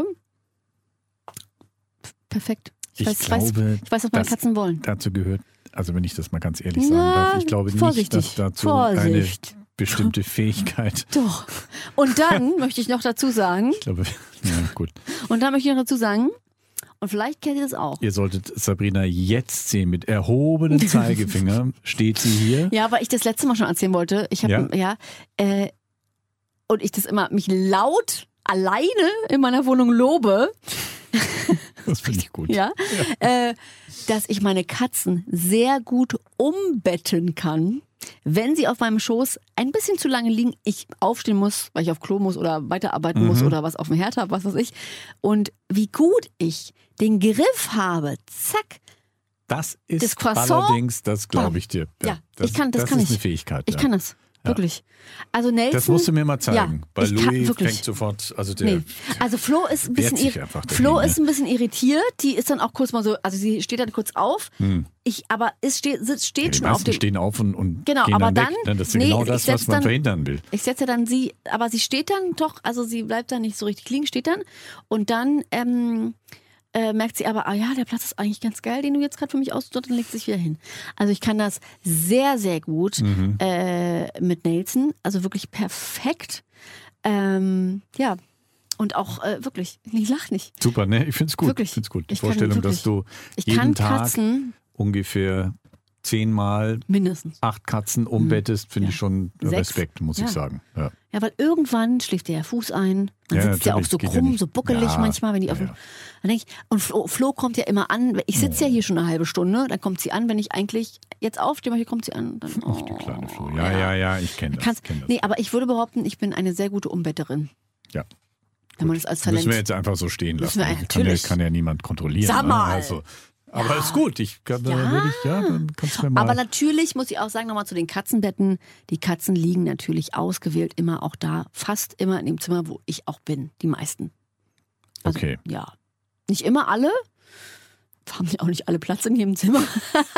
Speaker 1: perfekt. Ich,
Speaker 2: Ich
Speaker 1: weiß, ich, weiß,
Speaker 2: glaube,
Speaker 1: ich weiß, was meine
Speaker 2: dass-
Speaker 1: Katzen wollen.
Speaker 2: Dazu gehört, also wenn ich das mal ganz ehrlich sagen
Speaker 1: Na,
Speaker 2: darf, ich glaube nicht,
Speaker 1: vorsichtig,
Speaker 2: dass dazu
Speaker 1: Vorsicht.
Speaker 2: eine bestimmte Fähigkeit,
Speaker 1: Doch. Und dann möchte ich noch dazu sagen,
Speaker 2: ich glaube, ja gut,
Speaker 1: und dann möchte ich noch dazu sagen, und vielleicht kennt ihr das auch.
Speaker 2: ihr solltet Sabrina jetzt sehen, mit erhobenem Zeigefinger steht sie hier.
Speaker 1: Ja, weil ich das letzte Mal schon erzählen wollte. Ich habe
Speaker 2: Ja?
Speaker 1: ja, äh, und ich das immer mich laut alleine in meiner Wohnung lobe,
Speaker 2: Das finde ich gut.
Speaker 1: ja, Äh, dass ich meine Katzen sehr gut umbetten kann, wenn sie auf meinem Schoß ein bisschen zu lange liegen, ich aufstehen muss, weil ich auf Klo muss oder weiterarbeiten
Speaker 2: Mhm.
Speaker 1: muss oder was auf dem Herd habe, was weiß ich. Und wie gut ich den Griff habe, zack,
Speaker 2: Das ist
Speaker 1: Das Croissant-
Speaker 2: allerdings, das glaube ich dir.
Speaker 1: Ja,
Speaker 2: das,
Speaker 1: ich kann- das
Speaker 2: das
Speaker 1: kann
Speaker 2: ist
Speaker 1: ich.
Speaker 2: eine Fähigkeit.
Speaker 1: ich
Speaker 2: ja.
Speaker 1: kann das. Wirklich. Also Nelson.
Speaker 2: Das musst du mir mal zeigen,
Speaker 1: Ja,
Speaker 2: weil
Speaker 1: ich kann-
Speaker 2: Louis
Speaker 1: wirklich.
Speaker 2: fängt sofort, also der,
Speaker 1: Nee. Also Flo ist ein
Speaker 2: wehrt
Speaker 1: bisschen,
Speaker 2: sich
Speaker 1: irri-
Speaker 2: einfach dagegen,
Speaker 1: Flo
Speaker 2: ne?
Speaker 1: ist ein bisschen irritiert. Die ist dann auch kurz mal so, also sie steht dann kurz auf.
Speaker 2: Hm.
Speaker 1: Ich, aber es steht, sitzt, steht
Speaker 2: ja, die
Speaker 1: schon auf
Speaker 2: meisten
Speaker 1: dem.
Speaker 2: stehen auf und, und
Speaker 1: Genau,
Speaker 2: gehen
Speaker 1: aber
Speaker 2: dann weg.
Speaker 1: dann-
Speaker 2: Ne? Das ist ja
Speaker 1: nee,
Speaker 2: genau
Speaker 1: ich
Speaker 2: das,
Speaker 1: setz
Speaker 2: was man
Speaker 1: dann-
Speaker 2: verhindern will.
Speaker 1: Ich setze dann sie, aber sie steht dann doch, also sie bleibt dann nicht so richtig liegen, steht dann. Und dann ähm, äh, merkt sie aber, ah ja, der Platz ist eigentlich ganz geil, den du jetzt gerade für mich ausgesucht hast, und legt sich wieder hin. Also ich kann das sehr, sehr gut
Speaker 2: Mhm.
Speaker 1: äh, mit Nelson, also wirklich perfekt. Ähm, ja, und auch äh, wirklich, ich lach nicht.
Speaker 2: Super, ne? Ich finde es gut.
Speaker 1: Wirklich.
Speaker 2: Ich finde es gut. Die
Speaker 1: Ich kann
Speaker 2: Vorstellung,
Speaker 1: wirklich-
Speaker 2: dass du
Speaker 1: Ich
Speaker 2: jeden
Speaker 1: kann
Speaker 2: Tag
Speaker 1: Katzen
Speaker 2: ungefähr zehnmal
Speaker 1: mindestens.
Speaker 2: acht Katzen umbettest, finde
Speaker 1: Ja.
Speaker 2: ich schon
Speaker 1: Sechs.
Speaker 2: Respekt, muss
Speaker 1: Ja.
Speaker 2: ich sagen. Ja.
Speaker 1: Ja, weil irgendwann schläft der Fuß ein. Dann
Speaker 2: Ja,
Speaker 1: sitzt der auch
Speaker 2: natürlich,
Speaker 1: so
Speaker 2: geht ja
Speaker 1: krumm,
Speaker 2: nicht.
Speaker 1: so buckelig
Speaker 2: Ja,
Speaker 1: manchmal, wenn die auf
Speaker 2: ja,
Speaker 1: dem.
Speaker 2: ja.
Speaker 1: Dann denk ich, und Flo, Flo kommt ja immer an. Ich sitze ja hier schon eine halbe Stunde, dann kommt sie an, wenn ich eigentlich jetzt aufstehe, aber hier kommt sie an. Dann,
Speaker 2: Ach, die
Speaker 1: oh,
Speaker 2: kleine Flo. Ja, ja, ja, ich kenne das.
Speaker 1: Kannst,
Speaker 2: kenn das.
Speaker 1: nee, aber ich würde behaupten, ich bin eine sehr gute Umbetterin.
Speaker 2: Ja.
Speaker 1: Wenn man das als Talent.
Speaker 2: Müssen wir jetzt einfach so stehen
Speaker 1: Müssen
Speaker 2: lassen.
Speaker 1: wir-
Speaker 2: Also kann, ja,
Speaker 1: natürlich.
Speaker 2: kann ja niemand kontrollieren.
Speaker 1: Sag
Speaker 2: ne?
Speaker 1: mal.
Speaker 2: Also, aber
Speaker 1: Ja.
Speaker 2: ist gut. Ich kann,
Speaker 1: Ja.
Speaker 2: ja. Würde ich, ja, dann kannst du mir mal.
Speaker 1: Aber natürlich muss ich auch sagen, nochmal zu den Katzenbetten. Die Katzen liegen natürlich ausgewählt immer auch da, fast immer in dem Zimmer, wo ich auch bin. Die meisten. Also,
Speaker 2: Okay.
Speaker 1: Ja. Nicht immer alle. Haben ja auch nicht alle Platz in jedem Zimmer.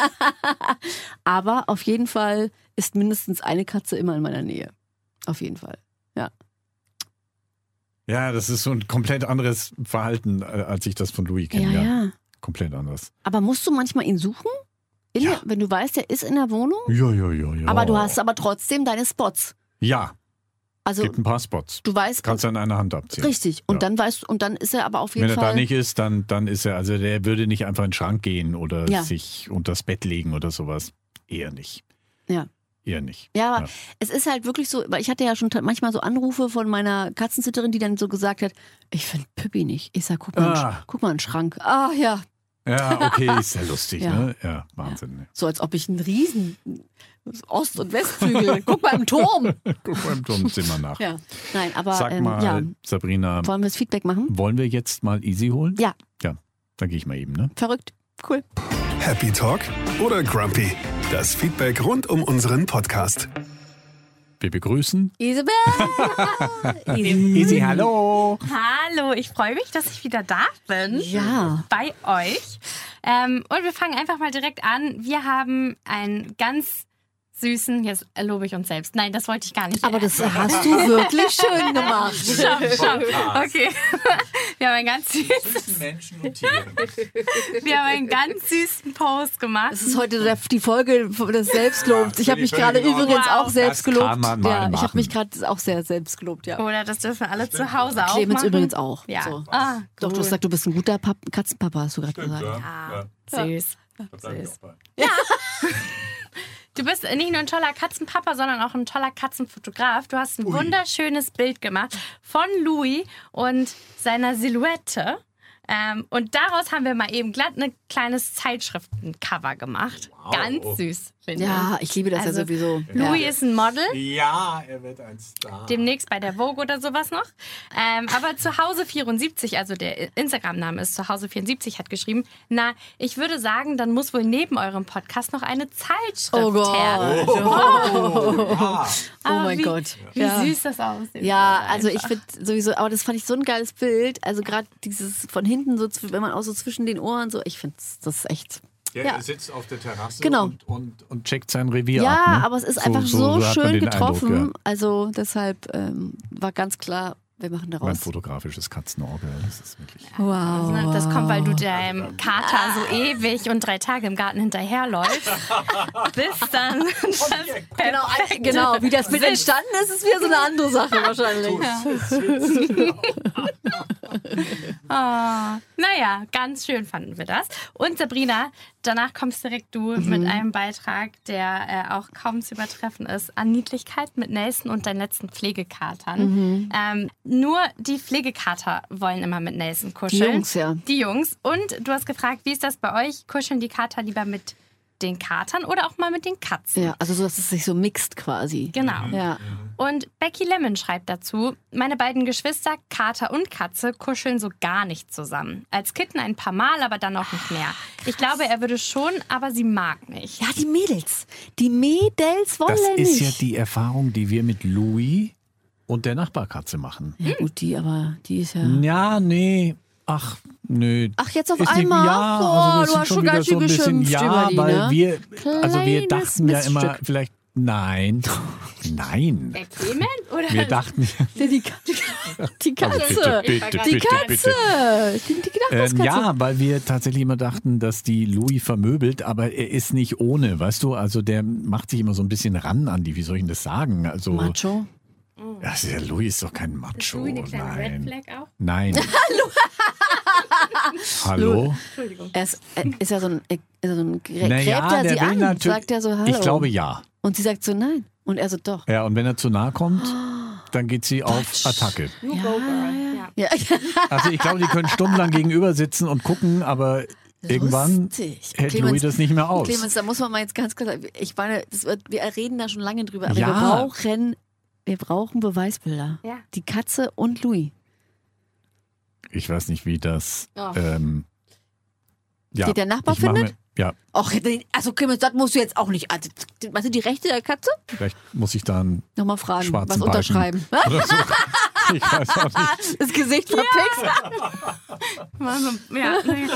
Speaker 1: Aber auf jeden Fall ist mindestens eine Katze immer in meiner Nähe. Auf jeden Fall. Ja.
Speaker 2: Ja, das ist so ein komplett anderes Verhalten, äh, als ich das von Louis kenne.
Speaker 1: Ja,
Speaker 2: Ja,
Speaker 1: ja.
Speaker 2: komplett anders.
Speaker 1: Aber musst du manchmal ihn suchen? In
Speaker 2: Ja.
Speaker 1: der, wenn du weißt, er ist in der Wohnung?
Speaker 2: Ja, ja, ja, ja.
Speaker 1: Aber du hast aber trotzdem deine Spots.
Speaker 2: Ja,
Speaker 1: Also
Speaker 2: gibt ein paar Spots.
Speaker 1: du weißt.
Speaker 2: Kannst du an einer Hand abziehen.
Speaker 1: Richtig. Und
Speaker 2: Ja.
Speaker 1: dann weißt und dann ist er aber auf jeden
Speaker 2: Wenn er
Speaker 1: Fall.
Speaker 2: da nicht ist, dann, dann ist er, also der würde nicht einfach in den Schrank gehen oder
Speaker 1: Ja.
Speaker 2: sich unters Bett legen oder sowas. Eher nicht.
Speaker 1: Ja.
Speaker 2: Eher nicht.
Speaker 1: Ja, aber
Speaker 2: Ja.
Speaker 1: es ist halt wirklich so, weil ich hatte ja schon ta- manchmal so Anrufe von meiner Katzensitterin, die dann so gesagt hat, ich finde Pippi nicht. Ich sag, guck mal,
Speaker 2: Ah.
Speaker 1: ah. guck mal in den Schrank. Ah ja,
Speaker 2: Ja, okay, ist ja lustig,
Speaker 1: Ja.
Speaker 2: ne? Ja, Wahnsinn. Ne?
Speaker 1: so als ob ich einen Riesen Ost- und Westflügel. Guck mal im Turm.
Speaker 2: Guck mal im Turmzimmer nach.
Speaker 1: Ja, nein, aber
Speaker 2: Sag
Speaker 1: ähm,
Speaker 2: mal,
Speaker 1: ja,
Speaker 2: Sabrina,
Speaker 1: wollen wir das Feedback machen?
Speaker 2: wollen wir jetzt mal Easy holen?
Speaker 1: Ja.
Speaker 2: Ja, dann gehe ich mal eben, ne?
Speaker 1: Verrückt, cool.
Speaker 3: Happy Talk oder Grumpy? Das Feedback rund um unseren Podcast.
Speaker 2: Wir begrüßen
Speaker 1: Isabel!
Speaker 2: Isi, hallo!
Speaker 4: Hallo, ich freue mich, dass ich wieder da bin.
Speaker 1: Ja.
Speaker 4: Bei euch. Ähm, und wir fangen einfach mal direkt an. Wir haben einen ganz süßen, jetzt lobe ich uns selbst. Nein, das wollte ich gar nicht.
Speaker 1: Aber das hast du wirklich schön gemacht.
Speaker 4: Stopp, stopp. Okay. Wir haben einen ganz süßen,
Speaker 2: Menschen und Tiere.
Speaker 4: wir haben einen ganz süßen Post gemacht.
Speaker 1: Das ist heute der, die Folge des Selbstlobs. Ich habe mich gerade übrigens
Speaker 4: Wow.
Speaker 1: auch selbst
Speaker 2: Das
Speaker 1: gelobt.
Speaker 2: kann man mal
Speaker 1: Ja, ich
Speaker 2: machen.
Speaker 1: habe mich gerade auch sehr selbst gelobt, ja.
Speaker 4: Oder das dürfen alle zu Hause auch
Speaker 1: Clemens
Speaker 4: machen.
Speaker 1: übrigens auch.
Speaker 4: Ja.
Speaker 1: So.
Speaker 4: Ah,
Speaker 1: Doch, du
Speaker 4: cool.
Speaker 1: hast gesagt, du bist ein guter Pap Katzenpapa, hast du gerade gesagt.
Speaker 4: Ah, süß. Süß. Du bist nicht nur ein toller Katzenpapa, sondern auch ein toller Katzenfotograf. Du hast ein
Speaker 2: Ui.
Speaker 4: wunderschönes Bild gemacht von Louis und seiner Silhouette. Ähm, und daraus haben wir mal eben glatt ein kleines Zeitschriftencover gemacht.
Speaker 2: Wow.
Speaker 4: Ganz süß, finde ich.
Speaker 1: Ja, ich liebe das
Speaker 4: Also,
Speaker 1: ja sowieso.
Speaker 4: Louis
Speaker 1: ja.
Speaker 4: ist ein Model.
Speaker 2: Ja, er wird ein Star.
Speaker 4: Demnächst bei der Vogue oder sowas noch. Ähm, aber Zuhause vierundsiebzig, also der Instagram-Name ist Zuhause vierundsiebzig, hat geschrieben, na, ich würde sagen, dann muss wohl neben eurem Podcast noch eine Zeitschrift
Speaker 1: Oh Gott.
Speaker 4: her.
Speaker 2: Oh, ja.
Speaker 1: Oh
Speaker 4: Aber
Speaker 1: mein
Speaker 4: wie,
Speaker 1: Gott.
Speaker 4: Wie
Speaker 1: Ja.
Speaker 4: süß das aussieht.
Speaker 1: Ja, also ich finde sowieso, aber das fand ich so ein geiles Bild. Also gerade dieses von hinten, so, zw- wenn man auch so zwischen den Ohren so, ich finde das ist echt.
Speaker 2: Ja,
Speaker 1: Ja.
Speaker 2: Er sitzt auf der Terrasse
Speaker 1: Genau.
Speaker 2: und, und, und checkt sein Revier
Speaker 1: Ja,
Speaker 2: ab. Ne?
Speaker 1: aber es ist einfach so,
Speaker 2: hat man
Speaker 1: schön
Speaker 2: den
Speaker 1: getroffen.
Speaker 2: Eindruck, ja.
Speaker 1: Also deshalb ähm, war ganz klar, wir machen
Speaker 2: Mein
Speaker 1: daraus.
Speaker 2: fotografisches Katzenauge, das ist wirklich...
Speaker 1: Wow.
Speaker 4: Das kommt, weil du deinem Kater so ewig und drei Tage im Garten hinterherläufst, bis dann das
Speaker 1: Genau, genau, wie das Bild
Speaker 4: Sitzt.
Speaker 1: entstanden ist, ist wieder so eine andere Sache wahrscheinlich.
Speaker 4: Oh, naja, ganz schön fanden wir das. Und Sabrina, danach kommst direkt du
Speaker 1: Mhm.
Speaker 4: mit einem Beitrag, der äh, auch kaum zu übertreffen ist, an Niedlichkeit mit Nelson und deinen letzten Pflegekatern.
Speaker 1: Mhm.
Speaker 4: Ähm, nur die Pflegekater wollen immer mit Nelson
Speaker 1: Die
Speaker 4: kuscheln.
Speaker 1: Jungs, ja.
Speaker 4: Die Jungs. Und du hast gefragt, wie ist das bei euch? Kuscheln die Kater lieber mit den Katern oder auch mal mit den Katzen?
Speaker 1: Ja, also so, dass es sich so mixt quasi.
Speaker 4: Genau.
Speaker 1: Ja.
Speaker 4: Und Becky Lemon schreibt dazu, meine beiden Geschwister, Kater und Katze, kuscheln so gar nicht zusammen. Als Kitten ein paar Mal, aber dann auch nicht mehr. Ich glaube, er würde schon, aber sie mag nicht.
Speaker 1: Ja, die Mädels. Die Mädels wollen
Speaker 2: Das ist ja
Speaker 1: nicht.
Speaker 2: die Erfahrung, die wir mit Louis und der Nachbarkatze machen.
Speaker 1: Ja, gut, die, aber die ist ja.
Speaker 2: Ja, nee, ach, nö.
Speaker 1: Ach, jetzt auf
Speaker 2: Ist nicht-
Speaker 1: einmal?
Speaker 2: Ja,
Speaker 1: Boah,
Speaker 2: also wir
Speaker 1: du
Speaker 2: sind
Speaker 1: hast
Speaker 2: schon
Speaker 1: schon
Speaker 2: wieder
Speaker 1: ganz
Speaker 2: so
Speaker 1: schön
Speaker 2: ein bisschen,
Speaker 1: geschimpft
Speaker 2: ja,
Speaker 1: über die,
Speaker 2: weil
Speaker 1: ne?
Speaker 2: wir, also wir
Speaker 1: Kleines
Speaker 2: dachten ja immer,
Speaker 1: Miststück.
Speaker 2: vielleicht, nein, nein.
Speaker 4: Der Clement? Oder?
Speaker 2: Wir dachten,
Speaker 1: Die, die, die Katze.
Speaker 2: also bitte, bitte,
Speaker 1: die
Speaker 2: bitte,
Speaker 1: Katze.
Speaker 2: bitte.
Speaker 1: Die, die
Speaker 2: Ähm,
Speaker 1: Gedächtniskatze.
Speaker 2: ja, weil wir tatsächlich immer dachten, dass die Louis vermöbelt, aber er ist nicht ohne, weißt du? Also der macht sich immer so ein bisschen ran an die, wie soll ich denn das sagen? Also,
Speaker 1: Macho.
Speaker 2: ja, der Louis ist doch kein Macho.
Speaker 4: Louis eine kleine Red
Speaker 2: Nein.
Speaker 4: Flag auch?
Speaker 2: Nein. Hallo?
Speaker 4: Entschuldigung.
Speaker 1: Er ist, er ist ja so ein, ist ja so ein grä-
Speaker 2: Naja,
Speaker 1: gräbt er
Speaker 2: der
Speaker 1: sie
Speaker 2: will
Speaker 1: an,
Speaker 2: natürlich.
Speaker 1: sagt er so Hallo.
Speaker 2: Ich glaube ja.
Speaker 1: Und sie sagt so nein. Und er so doch.
Speaker 2: Ja, und wenn er zu nahe kommt, dann geht sie auf Attacke.
Speaker 4: You go, girl. Ja.
Speaker 1: Ja.
Speaker 2: Also ich glaube, die können stundenlang gegenüber sitzen und gucken, aber irgendwann
Speaker 1: Lustig.
Speaker 2: hält
Speaker 1: Clemens-
Speaker 2: Louis das nicht mehr aus.
Speaker 1: Clemens, da muss man mal jetzt ganz kurz sagen, ich meine, das wird, wir reden da schon lange drüber, aber
Speaker 2: Ja.
Speaker 1: wir brauchen, wir brauchen Beweisbilder.
Speaker 4: Ja.
Speaker 1: Die Katze und Louis.
Speaker 2: Ich weiß nicht, wie das...
Speaker 1: Oh.
Speaker 2: Ähm, ja,
Speaker 1: Die der Nachbar
Speaker 2: ich mach
Speaker 1: findet?
Speaker 2: Mir, ja,
Speaker 1: Och, also Clemens, das musst du jetzt auch nicht. Also, was sind die Rechte der Katze?
Speaker 2: vielleicht muss ich da einen
Speaker 1: Nochmal fragen,
Speaker 2: schwarzen
Speaker 1: was
Speaker 2: Balken
Speaker 1: unterschreiben.
Speaker 2: oder so. Ich weiß auch nicht.
Speaker 1: Das Gesicht verpickst.
Speaker 4: Ja, nee.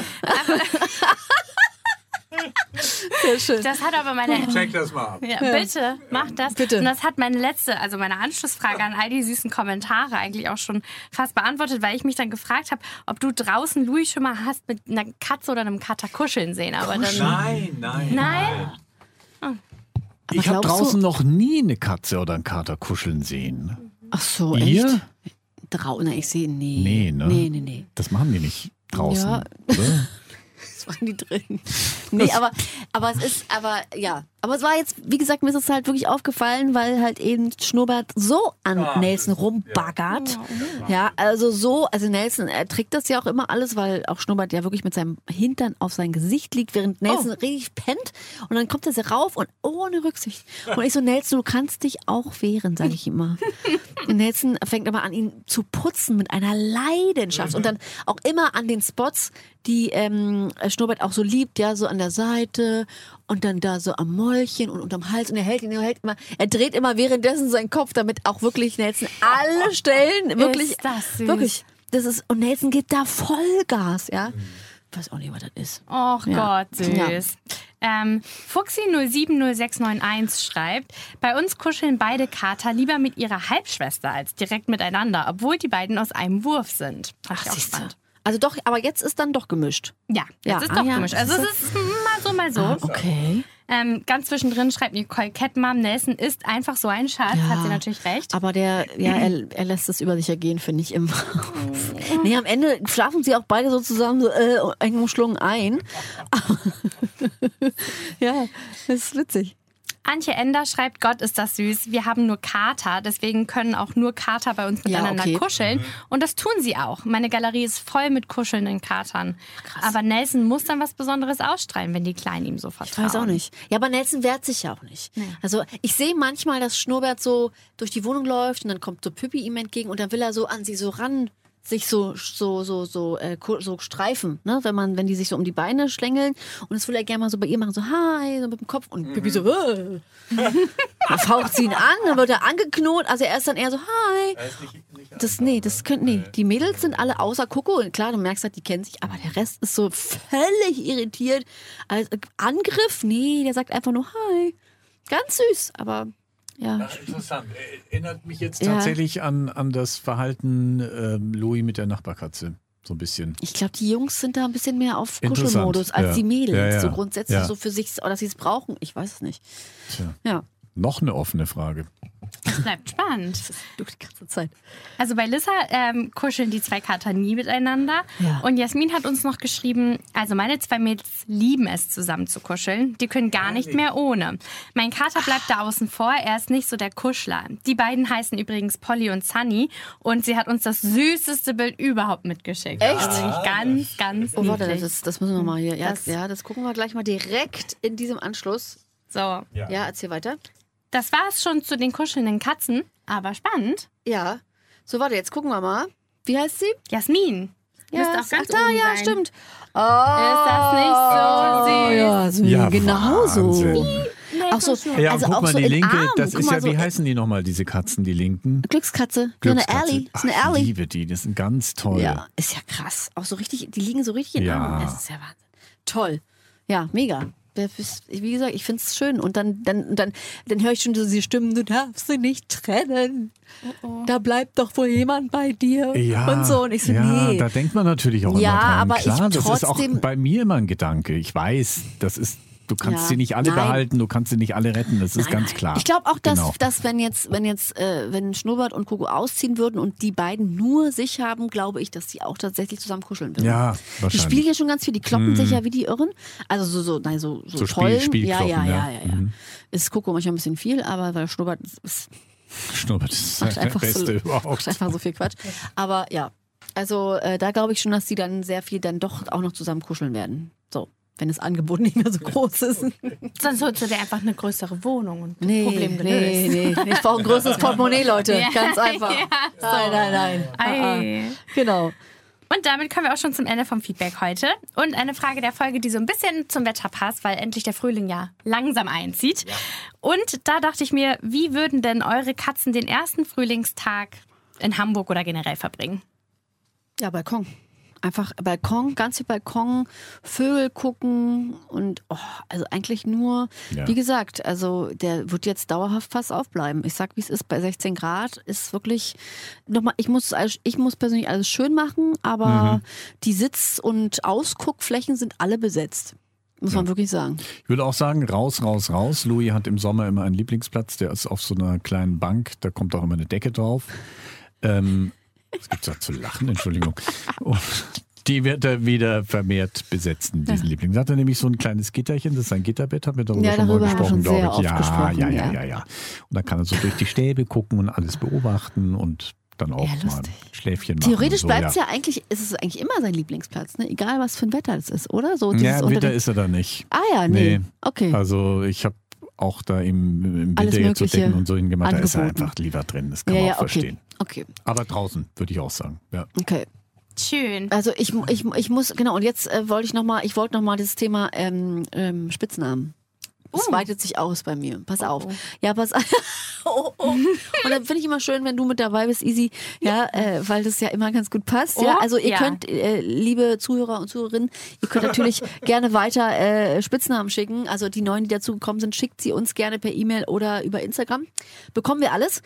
Speaker 1: Sehr schön.
Speaker 4: Das hat aber meine.
Speaker 2: Check das mal ab.
Speaker 4: Ja, bitte, mach das.
Speaker 1: Bitte.
Speaker 4: Und das hat meine letzte, also meine Anschlussfrage an all die süßen Kommentare eigentlich auch schon fast beantwortet, weil ich mich dann gefragt habe, ob du draußen Louis schon mal hast mit einer Katze oder einem Kater kuscheln sehen. Aber dann.
Speaker 2: Nein, nein.
Speaker 4: Nein?
Speaker 2: Ich habe
Speaker 1: glaubst du-
Speaker 2: draußen noch nie eine Katze oder einen Kater kuscheln sehen.
Speaker 1: Ach so,
Speaker 2: Ihr?
Speaker 1: echt? Drau Na, ich sehe, nee.
Speaker 2: Nee, ne?
Speaker 1: Nee, nee, nee.
Speaker 2: Das machen die nicht draußen,
Speaker 1: Ja.
Speaker 2: oder?
Speaker 1: Das waren die drin. Nee, aber, aber es ist, aber ja, Aber es war jetzt, wie gesagt, mir ist es halt wirklich aufgefallen, weil halt eben Schnurrbart so an ah, Nelson rumbaggert. Ja. ja, also so, also Nelson, er trägt das ja auch immer alles, weil auch Schnurrbart ja wirklich mit seinem Hintern auf sein Gesicht liegt, während Nelson oh. richtig pennt. Und dann kommt er so rauf und ohne Rücksicht. Und ich so, Nelson, du kannst dich auch wehren, sage ich immer. Und Nelson fängt aber an, ihn zu putzen mit einer Leidenschaft. Und dann auch immer an den Spots, die ähm, Schnurrbart auch so liebt, ja, so an der Seite und dann da so am Mäulchen und unterm Hals und er hält ihn, er hält immer, er dreht immer währenddessen seinen Kopf, damit auch wirklich Nelson alle Stellen wirklich,
Speaker 4: ist das süß.
Speaker 1: wirklich, das ist, und Nelson gibt da Vollgas, ja. Ich weiß auch nicht, was das ist.
Speaker 4: Och
Speaker 1: ja.
Speaker 4: Gott, süß. Ja. Ähm, Fuxi null sieben null sechs neun eins schreibt, bei uns kuscheln beide Kater lieber mit ihrer Halbschwester als direkt miteinander, obwohl die beiden aus einem Wurf sind. Fand ich auch spannend.
Speaker 1: Also doch, aber jetzt ist dann doch gemischt.
Speaker 4: Ja, jetzt
Speaker 1: ja.
Speaker 4: ist
Speaker 1: ah,
Speaker 4: doch
Speaker 1: ja.
Speaker 4: gemischt. Also es ist mal so, mal so.
Speaker 1: Ah, okay.
Speaker 4: Ähm, ganz zwischendrin schreibt Nicole Kettmam, Nelson ist einfach so ein Schatz,
Speaker 1: ja,
Speaker 4: hat sie natürlich recht.
Speaker 1: Aber der, ja, er, er lässt es über sich ergehen, finde ich immer. Nee, am Ende schlafen sie auch beide so zusammen, so äh, eng umschlungen ein. Ja, das ist witzig.
Speaker 4: Antje Ender schreibt, Gott ist das süß, wir haben nur Kater, deswegen können auch nur Kater bei uns miteinander
Speaker 1: ja, okay.
Speaker 4: kuscheln. Und das tun sie auch. Meine Galerie ist voll mit kuschelnden Katern.
Speaker 1: Krass.
Speaker 4: Aber Nelson muss dann was Besonderes ausstrahlen, wenn die Kleinen ihm so vertrauen.
Speaker 1: Ich weiß auch nicht. Ja, aber Nelson wehrt sich ja auch nicht. Nee. Also ich sehe manchmal, dass Schnurrbart so durch die Wohnung läuft und dann kommt so Püppi ihm entgegen und dann will er so an sie so ran sich so so so so äh, so streifen, ne, wenn man wenn die sich so um die Beine schlängeln und das will er gerne mal so bei ihr machen, so hi, so mit dem Kopf und mhm. Pippi so äh. Dann faucht sie ihn an, dann wird er angeknurrt, also er ist dann eher so hi. Das nee, das können nee, die Mädels sind alle außer Coco und klar, du merkst halt, die kennen sich, aber der Rest ist so völlig irritiert. Also, Angriff, nee, der sagt einfach nur hi. Ganz süß, aber ja.
Speaker 2: Ja, interessant. Erinnert mich jetzt tatsächlich ja. an, an das Verhalten ähm, Louis mit der Nachbarkatze. So ein bisschen.
Speaker 1: Ich glaube, die Jungs sind da ein bisschen mehr auf Kuschelmodus als
Speaker 2: ja.
Speaker 1: die Mädels.
Speaker 2: Ja, ja.
Speaker 1: So grundsätzlich
Speaker 2: ja.
Speaker 1: so für sich, oder dass sie es brauchen. Ich weiß es nicht.
Speaker 2: Tja.
Speaker 1: Ja.
Speaker 2: Noch eine offene Frage.
Speaker 4: Das bleibt spannend.
Speaker 1: Das ist die ganze Zeit.
Speaker 4: Also bei Lissa ähm, kuscheln die zwei Kater nie miteinander.
Speaker 1: Ja.
Speaker 4: Und Jasmin hat uns noch geschrieben, also meine zwei Mädels lieben es, zusammen zu kuscheln. Die können gar nicht mehr ohne. Mein Kater bleibt da außen vor, er ist nicht so der Kuschler. Die beiden heißen übrigens Polly und Sunny und sie hat uns das süßeste Bild überhaupt mitgeschickt.
Speaker 1: Echt?
Speaker 4: Also ganz, ganz
Speaker 1: Oh, warte,
Speaker 4: niedlich.
Speaker 1: das, das müssen wir mal hier. Ja
Speaker 4: Das-
Speaker 1: das, ja, das gucken wir gleich mal direkt in diesem Anschluss.
Speaker 4: So,
Speaker 1: Ja, ja erzähl weiter.
Speaker 4: das war es schon zu den kuschelnden Katzen, aber spannend.
Speaker 1: Ja. So, warte, jetzt gucken wir mal. Wie heißt sie?
Speaker 4: Jasmin.
Speaker 1: Ja,
Speaker 4: Müsste auch ganz
Speaker 1: ach, da,
Speaker 4: oben
Speaker 1: ja,
Speaker 4: sein.
Speaker 1: stimmt. Oh,
Speaker 4: Ist das nicht so süß?
Speaker 1: Ja, so
Speaker 2: Ja,
Speaker 1: genau so.
Speaker 2: Wahnsinn.
Speaker 1: Ach so,
Speaker 2: Ja,
Speaker 1: also
Speaker 2: und guck
Speaker 1: auch
Speaker 2: mal,
Speaker 1: so
Speaker 2: die
Speaker 1: in
Speaker 2: linke,
Speaker 1: Arm.
Speaker 2: das
Speaker 1: Guck
Speaker 2: ist
Speaker 1: mal,
Speaker 2: ja,
Speaker 1: so
Speaker 2: wie heißen die nochmal, diese Katzen, die linken?
Speaker 1: Glückskatze. So eine Ellie. Das ist eine
Speaker 2: Ach, ich
Speaker 1: Ellie.
Speaker 2: liebe die, das sind ganz toll.
Speaker 1: Ja, ist ja krass. Auch so richtig, die liegen so richtig in
Speaker 2: Ja.
Speaker 1: Armen. Das ist ja Wahnsinn. Toll. Ja, mega. Wie gesagt, ich finde es schön. Und dann, dann, dann, dann höre ich schon so diese Stimmen, du darfst sie nicht trennen. Oh, oh. Da bleibt doch wohl jemand bei dir.
Speaker 2: Ja,
Speaker 1: und so. Und ich so,
Speaker 2: ja,
Speaker 1: nee.
Speaker 2: da denkt man natürlich auch
Speaker 1: Ja,
Speaker 2: immer dran.
Speaker 1: aber
Speaker 2: Klar,
Speaker 1: ich
Speaker 2: das ist auch
Speaker 1: trotzdem-
Speaker 2: bei mir immer ein Gedanke. Ich weiß, das ist, du kannst
Speaker 1: Ja.
Speaker 2: sie nicht alle
Speaker 1: Nein.
Speaker 2: behalten, du kannst sie nicht alle retten, das ist
Speaker 1: Nein,
Speaker 2: ganz
Speaker 1: nein.
Speaker 2: klar.
Speaker 1: Ich glaube auch, dass,
Speaker 2: Genau.
Speaker 1: dass wenn jetzt, wenn jetzt, äh, wenn Schnurrbart und Coco ausziehen würden und die beiden nur sich haben, glaube ich, dass die auch tatsächlich zusammen kuscheln würden.
Speaker 2: Ja,
Speaker 1: Die
Speaker 2: wahrscheinlich.
Speaker 1: spielen ja schon ganz viel, die kloppen sich ja wie die Irren. Also so, so, nein, so, so,
Speaker 2: So
Speaker 1: toll.
Speaker 2: Spiel-
Speaker 1: ja, ja,
Speaker 2: Spielkloppen,
Speaker 1: ja,
Speaker 2: ja.
Speaker 1: ja, ja.
Speaker 2: Mhm.
Speaker 1: Ist Coco manchmal ein bisschen viel, aber weil Schnurrbart ist,
Speaker 2: Schnurrbart ist
Speaker 1: macht
Speaker 2: der
Speaker 1: einfach,
Speaker 2: Beste
Speaker 1: so,
Speaker 2: überhaupt.
Speaker 1: macht einfach so viel Quatsch. Aber ja, also äh, da glaube ich schon, dass die dann sehr viel dann doch auch noch zusammen kuscheln werden. So, wenn das Angebot nicht mehr so groß ist.
Speaker 4: Sonst holst du dir einfach eine größere Wohnung und das
Speaker 1: Nee,
Speaker 4: Problem gelöst.
Speaker 1: nee, nee. Ich brauche ein größeres Portemonnaie, Leute.
Speaker 4: Ja,
Speaker 1: Ganz einfach.
Speaker 4: ja, so.
Speaker 1: Nein, nein, nein.
Speaker 4: Ei.
Speaker 1: Ah, ah. Genau.
Speaker 4: Und damit kommen wir auch schon zum Ende vom Feedback heute. Und eine Frage der Folge, die so ein bisschen zum Wetter passt, weil endlich der Frühling ja langsam einzieht. Ja. Und da dachte ich mir, wie würden denn eure Katzen den ersten Frühlingstag in Hamburg oder generell verbringen?
Speaker 1: Ja, Balkon. Einfach Balkon, ganz viel Balkon, Vögel gucken und oh, also eigentlich nur,
Speaker 2: Ja.
Speaker 1: wie gesagt, also der wird jetzt dauerhaft fast aufbleiben. Ich sag, wie es ist, bei sechzehn Grad ist wirklich, nochmal, ich muss, alles- ich muss persönlich alles schön machen, aber
Speaker 2: Mhm.
Speaker 1: die Sitz- und Ausguckflächen sind alle besetzt. Muss man wirklich sagen.
Speaker 2: Ich würde auch sagen, raus, raus, raus. Louis hat im Sommer immer einen Lieblingsplatz, der ist auf so einer kleinen Bank, da kommt auch immer eine Decke drauf. Ähm, es gibt ja zu lachen, Entschuldigung. Und Die wird er wieder vermehrt besetzen, diesen ja. Liebling. Da hat er nämlich so ein kleines Gitterchen, das ist sein Gitterbett, haben wir darüber
Speaker 1: ja,
Speaker 2: schon
Speaker 1: darüber
Speaker 2: mal gesprochen, glaube ich.
Speaker 1: Ja,
Speaker 2: ja, ja, ja, ja, ja. Und da kann er so durch die Stäbe gucken und alles beobachten und dann auch ja, mal ein Schläfchen machen.
Speaker 1: Theoretisch
Speaker 2: so,
Speaker 1: bleibt es
Speaker 2: ja.
Speaker 1: ja eigentlich, ist es eigentlich immer sein Lieblingsplatz, ne? Egal was für ein Wetter es ist, oder? So
Speaker 2: ja, im Winter ist er da nicht.
Speaker 1: Ah ja, nee. nee.
Speaker 2: Okay. Also ich habe auch da im, im Winter jetzt so Decken und so hingemacht, da ist er einfach lieber drin, das kann ja, man auch ja, okay. verstehen.
Speaker 1: Okay.
Speaker 2: Aber draußen, würde ich auch sagen. Ja.
Speaker 1: Okay.
Speaker 4: Schön.
Speaker 1: Also ich, ich, ich muss, genau, und jetzt äh, wollte ich nochmal, ich wollte nochmal dieses Thema ähm, ähm, Spitznamen. Das uh. weitet sich aus bei mir. Pass oh, auf. Oh. Ja, pass auf. oh, oh. Und dann finde ich immer schön, wenn du mit dabei bist, Easy, ja, äh, weil das ja immer ganz gut passt. Oh, ja, also ihr ja. könnt, äh, liebe Zuhörer und Zuhörerinnen, ihr könnt natürlich gerne weiter äh, Spitznamen schicken. Also die neuen, die dazugekommen sind, schickt sie uns gerne per E-Mail oder über Instagram. Bekommen wir alles.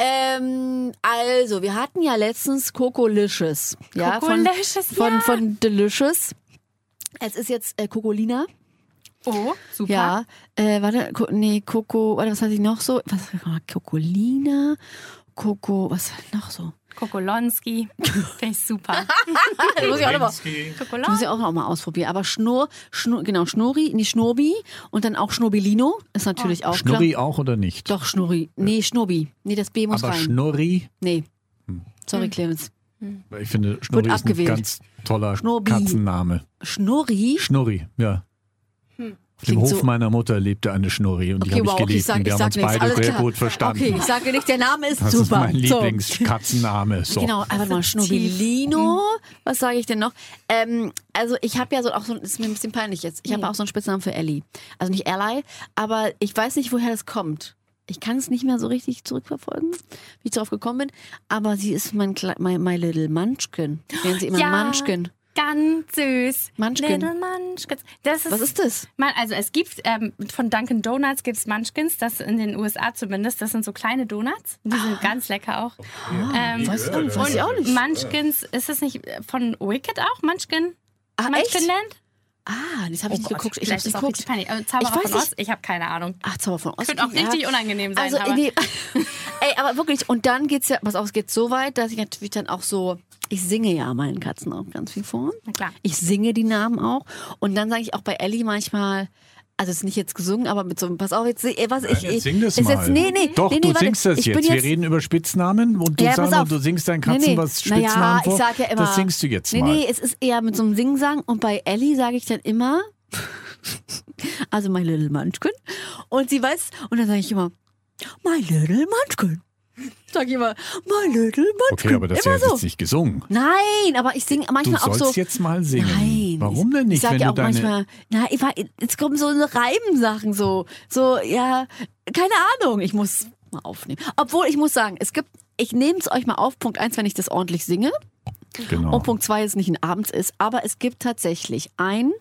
Speaker 1: Ähm, also, wir hatten ja letztens Cocolicious. Ja,
Speaker 4: Cocolicious,
Speaker 1: von,
Speaker 4: ja.
Speaker 1: von, von Delicious. Es ist jetzt äh, Cocolina.
Speaker 4: Oh, super.
Speaker 1: Ja, äh, warte, nee, Coco, warte, was hatte ich noch so? Was, Cocolina, Coco, was war noch so?
Speaker 4: Kokolonski, finde ich super.
Speaker 1: das muss ich auch noch mal, das muss ich auch noch mal ausprobieren. Aber Schnur, Schnur genau, Schnurri, nee, Schnurbi und dann auch Schnurbilino ist natürlich oh. auch
Speaker 2: Schnurri
Speaker 1: klar.
Speaker 2: auch oder nicht?
Speaker 1: Doch, Schnurri. Nee, Schnurbi. Nee, das B muss
Speaker 2: Aber
Speaker 1: rein.
Speaker 2: Schnurri?
Speaker 1: Nee. Sorry, Clemens.
Speaker 2: Hm. Ich finde, Schnurri ist ein ganz toller Schnurbi. Katzenname.
Speaker 1: Schnurri?
Speaker 2: Schnurri, ja.
Speaker 1: Hm.
Speaker 2: Auf dem Hof so meiner Mutter lebte eine Schnurri und
Speaker 1: okay,
Speaker 2: die habe
Speaker 1: wow,
Speaker 2: ich geliebt.
Speaker 1: ich sag,
Speaker 2: und wir haben uns
Speaker 1: nichts.
Speaker 2: beide
Speaker 1: Alles
Speaker 2: sehr
Speaker 1: klar.
Speaker 2: gut verstanden.
Speaker 1: Okay, ich sage nicht, der Name ist
Speaker 2: das
Speaker 1: super.
Speaker 2: Das ist mein
Speaker 1: so.
Speaker 2: Lieblingskatzenname. So.
Speaker 1: Genau, einfach mal Schnurbilino. Was sage ich denn noch? Ähm, also ich habe ja so auch so, das ist mir ein bisschen peinlich jetzt, ich habe auch so einen Spitznamen für Ellie. Also nicht Ally, aber ich weiß nicht, woher das kommt. Ich kann es nicht mehr so richtig zurückverfolgen, wie ich darauf gekommen bin. Aber sie ist mein, my, my little Munchkin. Nennen sie immer
Speaker 4: ja.
Speaker 1: Munchkin.
Speaker 4: Ganz süß.
Speaker 1: Munchkin.
Speaker 4: Little Munchkins. Das ist,
Speaker 1: was ist das?
Speaker 4: Also es gibt, ähm, von Dunkin' Donuts gibt es Munchkins, das in den U S A zumindest. Das sind so kleine Donuts. Die sind ah. ganz lecker auch.
Speaker 1: Okay. Ähm, weiß ich auch nicht. Weiß ich auch nicht.
Speaker 4: Munchkins, ist das nicht von Wicked auch? Munchkin?
Speaker 1: Ah,
Speaker 4: Munchkinland?
Speaker 1: Ah, das habe ich
Speaker 4: oh
Speaker 1: nicht
Speaker 4: Gott,
Speaker 1: geguckt. Ich habe nicht geguckt.
Speaker 4: Also, Zauberer
Speaker 1: ich
Speaker 4: von Oz? Ich habe keine Ahnung.
Speaker 1: Ach, Zauberer von Oz.
Speaker 4: Könnte auch richtig ja. unangenehm sein.
Speaker 1: Also,
Speaker 4: aber.
Speaker 1: Nee. Ey, aber wirklich. Und dann geht's ja, pass auf, es geht so weit, dass ich natürlich dann auch so, ich singe ja meinen Katzen auch ganz viel vor.
Speaker 4: Na klar.
Speaker 1: Ich singe die Namen auch. Und dann sage ich auch bei Ellie manchmal, also es ist nicht jetzt gesungen, aber mit so einem, pass auf, jetzt, was ich,
Speaker 2: jetzt sing das
Speaker 1: ist
Speaker 2: mal.
Speaker 1: Jetzt, nee, nee,
Speaker 2: Doch,
Speaker 1: nee,
Speaker 2: du
Speaker 1: nee, warte,
Speaker 2: singst das jetzt.
Speaker 1: jetzt.
Speaker 2: Wir reden über Spitznamen und du,
Speaker 1: ja,
Speaker 2: sagst, und du singst deinen Katzen nee, nee. was Spitznamen
Speaker 1: naja,
Speaker 2: vor.
Speaker 1: Ich sag ja immer,
Speaker 2: das singst du jetzt
Speaker 1: nee,
Speaker 2: mal.
Speaker 1: Nee, es ist eher mit so einem Singsang und bei Ellie sage ich dann immer, also my little Munchkin. Und sie weiß, und dann sage ich immer, my little Munchkin. Sag ich immer, my little Munchkin.
Speaker 2: Okay, aber das ist ja
Speaker 1: so.
Speaker 2: jetzt nicht gesungen.
Speaker 1: Nein, aber ich singe manchmal
Speaker 2: auch so. Du sollst jetzt mal singen.
Speaker 1: Nein.
Speaker 2: Warum denn nicht?
Speaker 1: Ich sag
Speaker 2: wenn
Speaker 1: ja
Speaker 2: du
Speaker 1: auch
Speaker 2: deine
Speaker 1: manchmal, na, ich war, jetzt kommen so Reibensachen so, so, ja, keine Ahnung, ich muss mal aufnehmen. Obwohl, ich muss sagen, es gibt, ich nehme es euch mal auf, Punkt eins, wenn ich das ordentlich singe.
Speaker 2: Genau.
Speaker 1: Und Punkt zwei, es nicht ein Abends ist, aber es gibt tatsächlich ein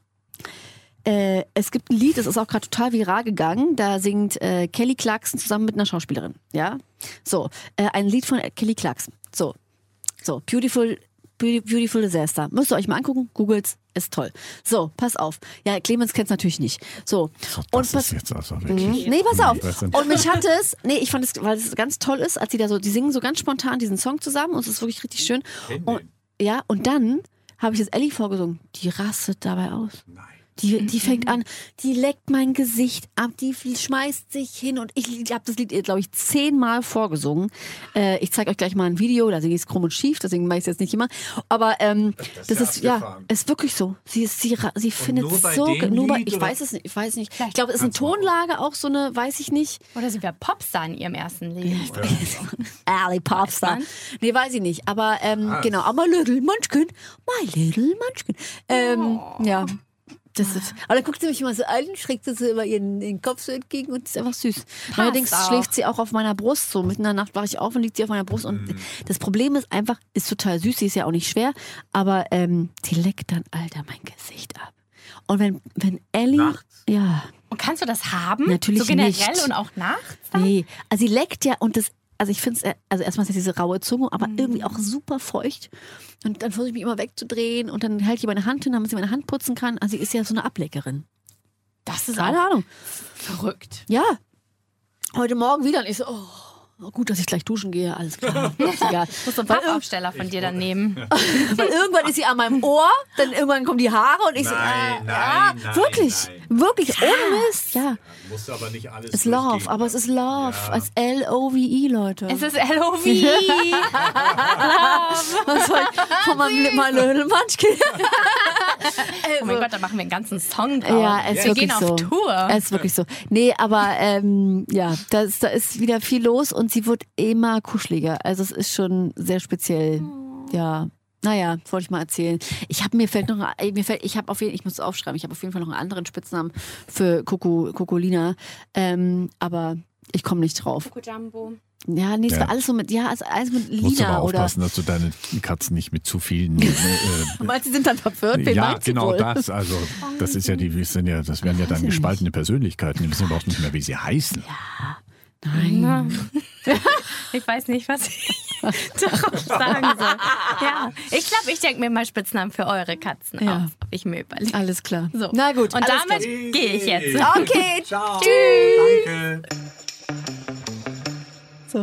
Speaker 1: Äh, es gibt ein Lied, das ist auch gerade total viral gegangen. Da singt äh, Kelly Clarkson zusammen mit einer Schauspielerin. Ja, so äh, ein Lied von Kelly Clarkson. So, so Beautiful, Beautiful Disaster. Müsst ihr euch mal angucken. Googelt's, ist toll. So, pass auf. Ja, Clemens kennt's natürlich nicht. So,
Speaker 2: so
Speaker 1: und
Speaker 2: das
Speaker 1: pass,
Speaker 2: ist jetzt also wirklich.
Speaker 1: Mhm. Nee, pass auf. Und mich hat es, nee, ich fand es, weil es ganz toll ist, als sie da so, die singen so ganz spontan diesen Song zusammen und es ist wirklich richtig schön. Und, ja, und dann habe ich jetzt Ellie vorgesungen. Die rastet dabei aus.
Speaker 2: Nein.
Speaker 1: Die, die fängt an, die leckt mein Gesicht ab, die schmeißt sich hin und ich, ich habe das Lied, glaube ich, zehnmal vorgesungen. Äh, ich zeige euch gleich mal ein Video, da singe ich es krumm und schief, deswegen mache ich es jetzt nicht immer. Aber ähm, das, das ist, ja, ist wirklich so. Sie, ist, sie, sie findet es so, nur bei, ich weiß es nicht, ich weiß nicht. Ich glaube, es ist eine Tonlage auch so eine, weiß ich nicht.
Speaker 4: Oder sie wäre Popstar in ihrem ersten Leben.
Speaker 1: Ja. Early Popstar. Nee, weiß ich nicht. Aber ähm, ah. genau, aber my little Munchkin, my little Munchkin. Ähm, oh. Ja. Das ist, aber dann guckt sie mich immer so an, schreckt sie so immer ihren, ihren Kopf so entgegen und ist einfach süß. Allerdings schläft sie auch auf meiner Brust so. Mitten in der Nacht wache ich auf und liegt sie auf meiner Brust. Und mm. das Problem ist einfach, ist total süß, sie ist ja auch nicht schwer, aber ähm, sie leckt dann, Alter, mein Gesicht ab. Und wenn, wenn Ellie...
Speaker 2: Nachts?
Speaker 1: Ja.
Speaker 4: Und kannst du das haben?
Speaker 1: Natürlich
Speaker 4: so generell
Speaker 1: nicht.
Speaker 4: Und auch nachts? Dann?
Speaker 1: Nee, also sie leckt ja und das... Also ich finde es, also erstmal ist ja diese raue Zunge, aber mm. irgendwie auch super feucht. Und dann versuche ich mich immer wegzudrehen und dann hält ich meine Hand hin, damit sie meine Hand putzen kann. Also sie ist ja so eine Ableckerin.
Speaker 4: Das ist
Speaker 1: keine Ahnung.
Speaker 4: Verrückt.
Speaker 1: Ja. Heute Morgen wieder und ich so, oh, Oh, gut, dass ich gleich duschen gehe, alles klar. Ist egal.
Speaker 4: Muss so ein Pappaufsteller von dir dann nehmen.
Speaker 1: Weil irgendwann ist sie an meinem Ohr, dann irgendwann kommen die Haare und ich so,
Speaker 2: Nein,
Speaker 1: äh,
Speaker 2: nein,
Speaker 1: ja,
Speaker 2: nein,
Speaker 1: wirklich,
Speaker 2: nein.
Speaker 1: wirklich, ohne Mist, ja.
Speaker 2: Musst aber nicht alles
Speaker 1: Es ist Love, aber es ist Love,
Speaker 2: Ja.
Speaker 1: als L O V E, Leute.
Speaker 4: Es ist L O V E.
Speaker 1: Was soll ich von meinem My Little Munchkin?
Speaker 4: Oh mein Gott, da machen wir einen ganzen Song drauf.
Speaker 1: Ja, es ist
Speaker 4: wir
Speaker 1: wirklich
Speaker 4: gehen
Speaker 1: so.
Speaker 4: auf Tour.
Speaker 1: Es ist wirklich so. Nee, aber ähm, ja, da ist, da ist wieder viel los und sie wird immer kuscheliger. Also es ist schon sehr speziell. Ja. Naja, das wollte ich mal erzählen. Ich habe mir fällt noch, mir fällt, ich habe auf jeden, ich muss es aufschreiben, ich habe auf jeden Fall noch einen anderen Spitznamen für Coco, Cocolina, ähm, aber ich komme nicht drauf.
Speaker 4: Coco Jumbo.
Speaker 1: Ja, nee, es
Speaker 2: Ja.
Speaker 1: war alles so mit, ja, also alles mit
Speaker 2: Musst du
Speaker 1: Lina
Speaker 2: aber
Speaker 1: oder.
Speaker 2: aufpassen, dass du deine Katzen nicht mit zu vielen. Äh,
Speaker 1: Meinst du, sie sind dann verwirrt? Wen
Speaker 2: ja,
Speaker 1: meint sie
Speaker 2: genau
Speaker 1: wohl?
Speaker 2: das. Also das ist ja die, wir sind ja, das wären ja
Speaker 1: Weiß
Speaker 2: dann
Speaker 1: ich
Speaker 2: gespaltene Persönlichkeiten. Die wissen überhaupt nicht mehr, wie sie heißen.
Speaker 1: Nein.
Speaker 4: Ich weiß nicht, was ich darauf sagen soll. Ja, ich glaube, ich denke mir mal Spitznamen für eure Katzen
Speaker 1: Ja.
Speaker 4: auf. Hab ich mir überlegt.
Speaker 1: Alles klar.
Speaker 4: So.
Speaker 1: Na gut.
Speaker 4: Und
Speaker 1: alles
Speaker 4: damit
Speaker 1: klar.
Speaker 4: gehe ich jetzt.
Speaker 1: Okay.
Speaker 2: Ciao.
Speaker 1: Tschüss.
Speaker 2: Danke.
Speaker 1: So.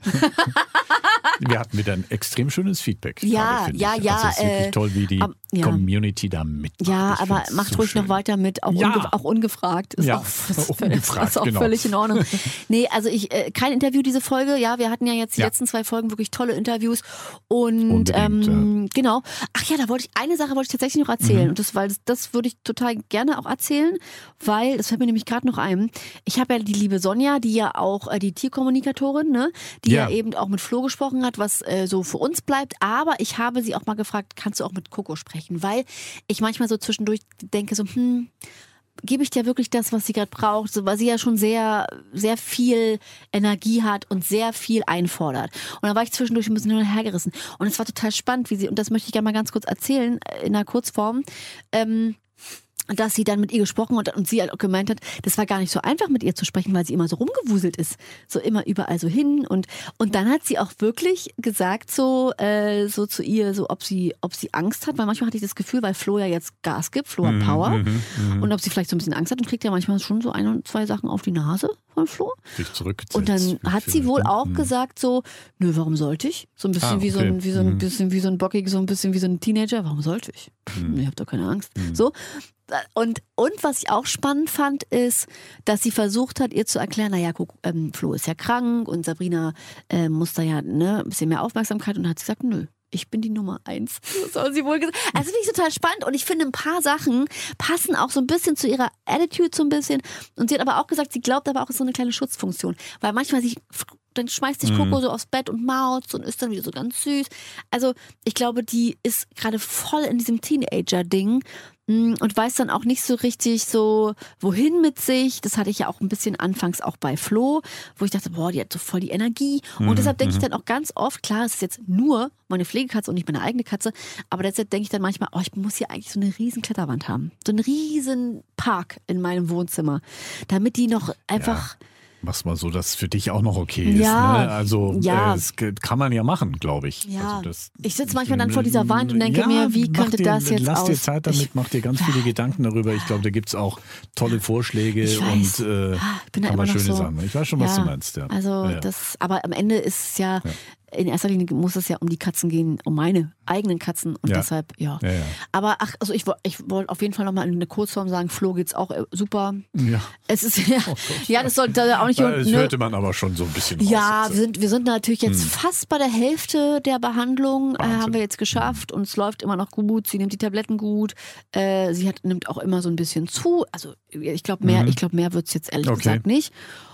Speaker 2: Wir hatten wieder ein extrem schönes Feedback.
Speaker 1: Ja,
Speaker 2: gerade, finde
Speaker 1: ja,
Speaker 2: ich.
Speaker 1: ja,
Speaker 2: Also es ist wirklich
Speaker 1: äh,
Speaker 2: toll, wie die
Speaker 1: ab- ja.
Speaker 2: Community da mitmacht.
Speaker 1: Ja,
Speaker 2: Ich
Speaker 1: aber
Speaker 2: find's
Speaker 1: macht
Speaker 2: so
Speaker 1: ruhig
Speaker 2: schön.
Speaker 1: noch weiter mit, auch,
Speaker 2: Ja.
Speaker 1: unge auch ungefragt. Ist
Speaker 2: Ja,
Speaker 1: auch, ist
Speaker 2: ungefragt,
Speaker 1: ist auch
Speaker 2: genau.
Speaker 1: völlig in Ordnung. Nee, also ich, äh, kein Interview diese Folge. Ja, wir hatten ja jetzt die
Speaker 2: Ja.
Speaker 1: letzten zwei Folgen wirklich tolle Interviews. Und
Speaker 2: Unbedingt,
Speaker 1: ähm, genau. Ach ja, da wollte ich, eine Sache wollte ich tatsächlich noch erzählen.
Speaker 2: Mhm.
Speaker 1: Und das, weil das, das würde ich total gerne auch erzählen, weil, das fällt mir nämlich gerade noch ein. Ich habe ja die liebe Sonja, die ja auch äh, die Tierkommunikatorin, ne, die ja.
Speaker 2: Ja.
Speaker 1: eben auch mit Flo gesprochen hat, was äh, so für uns bleibt. Aber ich habe sie auch mal gefragt, kannst du auch mit Coco sprechen? Weil ich manchmal so zwischendurch denke so, hm, gebe ich dir wirklich das, was sie gerade braucht? So, weil sie ja schon sehr, sehr viel Energie hat und sehr viel einfordert. Und da war ich zwischendurch ein bisschen hin und her gerissen. Und es war total spannend, wie sie, und das möchte ich gerne mal ganz kurz erzählen, in einer Kurzform, ähm, dass sie dann mit ihr gesprochen hat und sie halt auch gemeint hat, das war gar nicht so einfach mit ihr zu sprechen, weil sie immer so rumgewuselt ist. So immer überall so hin. Und, und dann hat sie auch wirklich gesagt, so, äh, so zu ihr, so ob sie, ob sie Angst hat, weil manchmal hatte ich das Gefühl, weil Flo ja jetzt Gas gibt, Flo hat Power.
Speaker 2: Mhm, mhm.
Speaker 1: Und ob sie vielleicht so ein bisschen Angst hat und kriegt ja manchmal schon so ein und zwei Sachen auf die Nase von Flo.
Speaker 2: Sich zurückgesetzt.
Speaker 1: Und dann hat sie wohl auch
Speaker 2: Mhm.
Speaker 1: gesagt so, nö, warum sollte ich? So ein bisschen
Speaker 2: Ah,
Speaker 1: wie so ein,
Speaker 2: okay.
Speaker 1: wie so ein
Speaker 2: Mhm.
Speaker 1: bisschen wie so ein bockig, so ein bisschen wie so ein Teenager. Warum sollte ich? Pff,
Speaker 2: Mhm.
Speaker 1: Ich habe doch keine Angst. So. Und, und was ich auch spannend fand, ist, dass sie versucht hat, ihr zu erklären, naja, guck, ähm, Flo ist ja krank und Sabrina äh, muss da ja ne, ein bisschen mehr Aufmerksamkeit. Und dann hat sie gesagt, nö, ich bin die Nummer eins. So hat sie wohl gesagt. Also finde ich total spannend und ich finde, ein paar Sachen passen auch so ein bisschen zu ihrer Attitude so ein bisschen. Und sie hat aber auch gesagt, sie glaubt aber auch, es ist so eine kleine Schutzfunktion. Weil manchmal sich, dann schmeißt sich Coco so aufs Bett und maust und ist dann wieder so ganz süß. Also ich glaube, die ist gerade voll in diesem Teenager-Ding und weiß dann auch nicht so richtig so, wohin mit sich. Das hatte ich ja auch ein bisschen anfangs auch bei Flo, wo ich dachte, boah, die hat so voll die Energie. Und
Speaker 2: Mhm,
Speaker 1: deshalb denke ich dann auch ganz oft, klar, es ist jetzt nur meine Pflegekatze und nicht meine eigene Katze, aber deshalb denke ich dann manchmal, oh, ich muss hier eigentlich so eine riesen Kletterwand haben. So einen riesen Park in meinem Wohnzimmer, damit die noch einfach...
Speaker 2: Mach's mal so, dass für dich auch noch okay ist.
Speaker 1: Ja,
Speaker 2: Ne? Also
Speaker 1: ja.
Speaker 2: äh, das kann man ja machen, glaube ich.
Speaker 1: Ja,
Speaker 2: also das,
Speaker 1: ich sitze manchmal dann vor dieser Wand und denke
Speaker 2: ja,
Speaker 1: mir, wie
Speaker 2: mach
Speaker 1: könnte
Speaker 2: dir,
Speaker 1: das jetzt
Speaker 2: lass
Speaker 1: aus...
Speaker 2: dir Zeit damit,
Speaker 1: ich,
Speaker 2: mach dir ganz viele Gedanken darüber. Ich glaube, da gibt's auch tolle Vorschläge
Speaker 1: Ich weiß.
Speaker 2: und äh,
Speaker 1: Ah, ich bin da
Speaker 2: aber
Speaker 1: immer noch
Speaker 2: schöne
Speaker 1: so,
Speaker 2: Sachen. Ich weiß schon, was
Speaker 1: ja,
Speaker 2: du meinst. Ja.
Speaker 1: Also
Speaker 2: ja.
Speaker 1: das, aber am Ende ist es ja, in erster Linie muss es ja um die Katzen gehen, um meine eigenen Katzen und
Speaker 2: Ja.
Speaker 1: deshalb, ja.
Speaker 2: Ja, ja.
Speaker 1: Aber ach, also ich, woll- ich wollte auf jeden Fall nochmal in eine Kurzform sagen, Flo geht's auch äh, super.
Speaker 2: Ja.
Speaker 1: Es ist ja, ja, das sollte da auch nicht...
Speaker 2: Das
Speaker 1: ne,
Speaker 2: hörte man aber schon so ein bisschen raus.
Speaker 1: ja,
Speaker 2: jetzt.
Speaker 1: wir sind, wir sind natürlich jetzt fast bei der Hälfte der Behandlung, äh,
Speaker 2: Wahnsinn.
Speaker 1: haben wir jetzt geschafft und es läuft immer noch gut. Sie nimmt die Tabletten gut. Äh, sie hat, nimmt auch immer so ein bisschen zu. Also ich glaube, mehr, ich glaube, mehr wird es jetzt ehrlich
Speaker 2: Okay.
Speaker 1: gesagt nicht.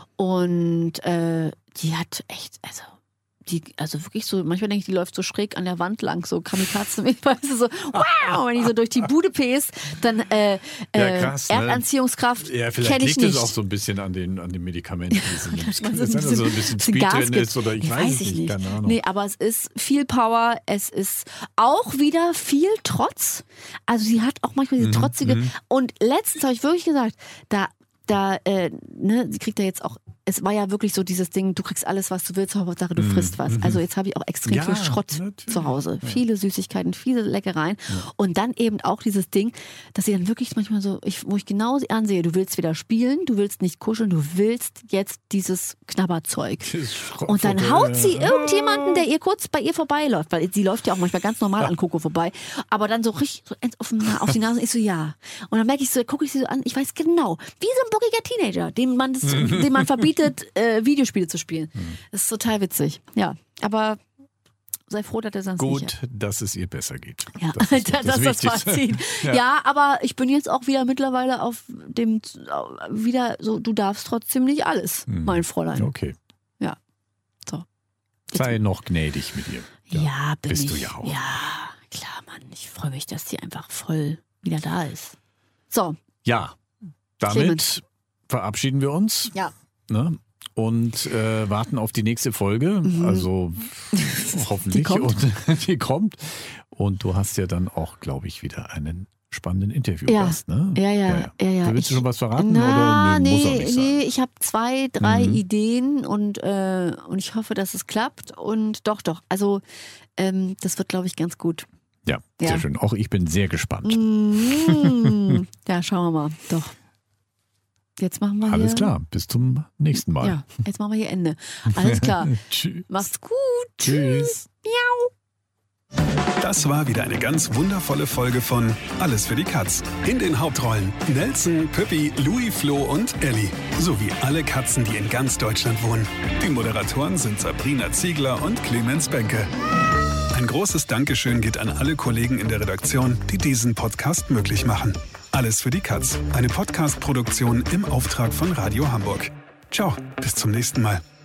Speaker 1: Und äh, die hat echt, also die, also wirklich so, manchmal denke ich, die läuft so schräg an der Wand lang, so Kamikaze, weißt du, so, wow, wenn die so durch die Bude pest, dann äh,
Speaker 2: Ja,
Speaker 1: äh,
Speaker 2: krass, ne?
Speaker 1: Erdanziehungskraft
Speaker 2: Ja, vielleicht
Speaker 1: kenne ich
Speaker 2: liegt
Speaker 1: nicht.
Speaker 2: es auch so ein bisschen an den, an den Medikamenten, die sie nimmt.
Speaker 1: Dass man
Speaker 2: Dass da so ein bisschen Speed
Speaker 1: Gas
Speaker 2: drin
Speaker 1: gibt.
Speaker 2: ist oder ich
Speaker 1: Ja,
Speaker 2: weiß, es nicht, keine Ahnung.
Speaker 1: Nee, aber es ist viel Power, es ist auch wieder viel Trotz. Also sie hat auch manchmal
Speaker 2: Mhm,
Speaker 1: diese trotzige. Und letztens habe ich wirklich gesagt, da, da, äh, ne, sie kriegt ja jetzt auch es war ja wirklich so dieses Ding, du kriegst alles, was du willst, Hauptsache du frisst was. Also jetzt habe ich auch extrem
Speaker 2: Ja,
Speaker 1: viel Schrott
Speaker 2: natürlich.
Speaker 1: zu Hause.
Speaker 2: Ja.
Speaker 1: Viele Süßigkeiten, viele Leckereien.
Speaker 2: Ja.
Speaker 1: Und dann eben auch dieses Ding, dass sie dann wirklich manchmal so, ich, wo ich genau sie ansehe, du willst wieder spielen, du willst nicht kuscheln, du willst jetzt dieses Knabberzeug. Und dann haut sie irgendjemanden, der ihr kurz bei ihr vorbeiläuft, weil sie läuft ja auch manchmal ganz normal an Coco vorbei, aber dann so richtig so auf, den, auf die Nase, ich so, ja. Und dann merke ich so, gucke ich sie so an, ich weiß genau, wie so ein bockiger Teenager, dem man, das, dem man verbietet, äh, Videospiele zu spielen. Das ist total witzig. Ja, aber sei froh, dass er sonst
Speaker 2: Gut,
Speaker 1: nicht.
Speaker 2: dass es ihr besser geht.
Speaker 1: Ja,
Speaker 2: Das ist
Speaker 1: das, das ist das
Speaker 2: Wichtigste.
Speaker 1: Fazit. Ja. ja, aber ich bin jetzt auch wieder mittlerweile auf dem, wieder so, du darfst trotzdem nicht alles,
Speaker 2: Hm.
Speaker 1: mein Fräulein.
Speaker 2: Okay.
Speaker 1: Ja, so.
Speaker 2: Sei noch gnädig mit ihr.
Speaker 1: Ja, bin
Speaker 2: bist
Speaker 1: ich.
Speaker 2: du ja auch.
Speaker 1: Ja, klar, Mann. Ich freue mich, dass die einfach voll wieder da ist. So,
Speaker 2: Ja, damit
Speaker 1: Clemens.
Speaker 2: verabschieden wir uns.
Speaker 1: ja.
Speaker 2: Ne? Und äh, warten auf die nächste Folge.
Speaker 1: Mhm.
Speaker 2: Also hoffentlich.
Speaker 1: Die kommt.
Speaker 2: Und, die kommt. Und du hast ja dann auch, glaube ich, wieder einen spannenden Interviewgast. Ne?
Speaker 1: Ja, ja, ja, ja.
Speaker 2: Du willst du
Speaker 1: Ich-
Speaker 2: schon was verraten?
Speaker 1: Na,
Speaker 2: oder? Nö, muss auch
Speaker 1: nee,
Speaker 2: nicht sein.
Speaker 1: nee, ich habe zwei, drei
Speaker 2: Mhm.
Speaker 1: Ideen und, äh, und ich hoffe, dass es klappt. Und doch, doch. Also, ähm, das wird, glaube ich, ganz gut.
Speaker 2: Ja,
Speaker 1: Ja.
Speaker 2: sehr schön. Auch ich bin sehr gespannt.
Speaker 1: Mhm. Ja, schauen wir mal. Doch. Jetzt machen wir
Speaker 2: Alles
Speaker 1: hier.
Speaker 2: klar. Bis zum nächsten Mal.
Speaker 1: Ja, jetzt machen wir hier Ende. Alles klar.
Speaker 2: Tschüss.
Speaker 1: Mach's gut.
Speaker 2: Tschüss.
Speaker 3: Das war wieder eine ganz wundervolle Folge von Alles für die Katz. In den Hauptrollen Nelson, Püppi, Louis, Flo und Elli. Sowie alle Katzen, die in ganz Deutschland wohnen. Die Moderatoren sind Sabrina Ziegler und Clemens Benke. Ein großes Dankeschön geht an alle Kollegen in der Redaktion, die diesen Podcast möglich machen. Alles für die Katz. Eine Podcast-Produktion im Auftrag von Radio Hamburg. Ciao, bis zum nächsten Mal.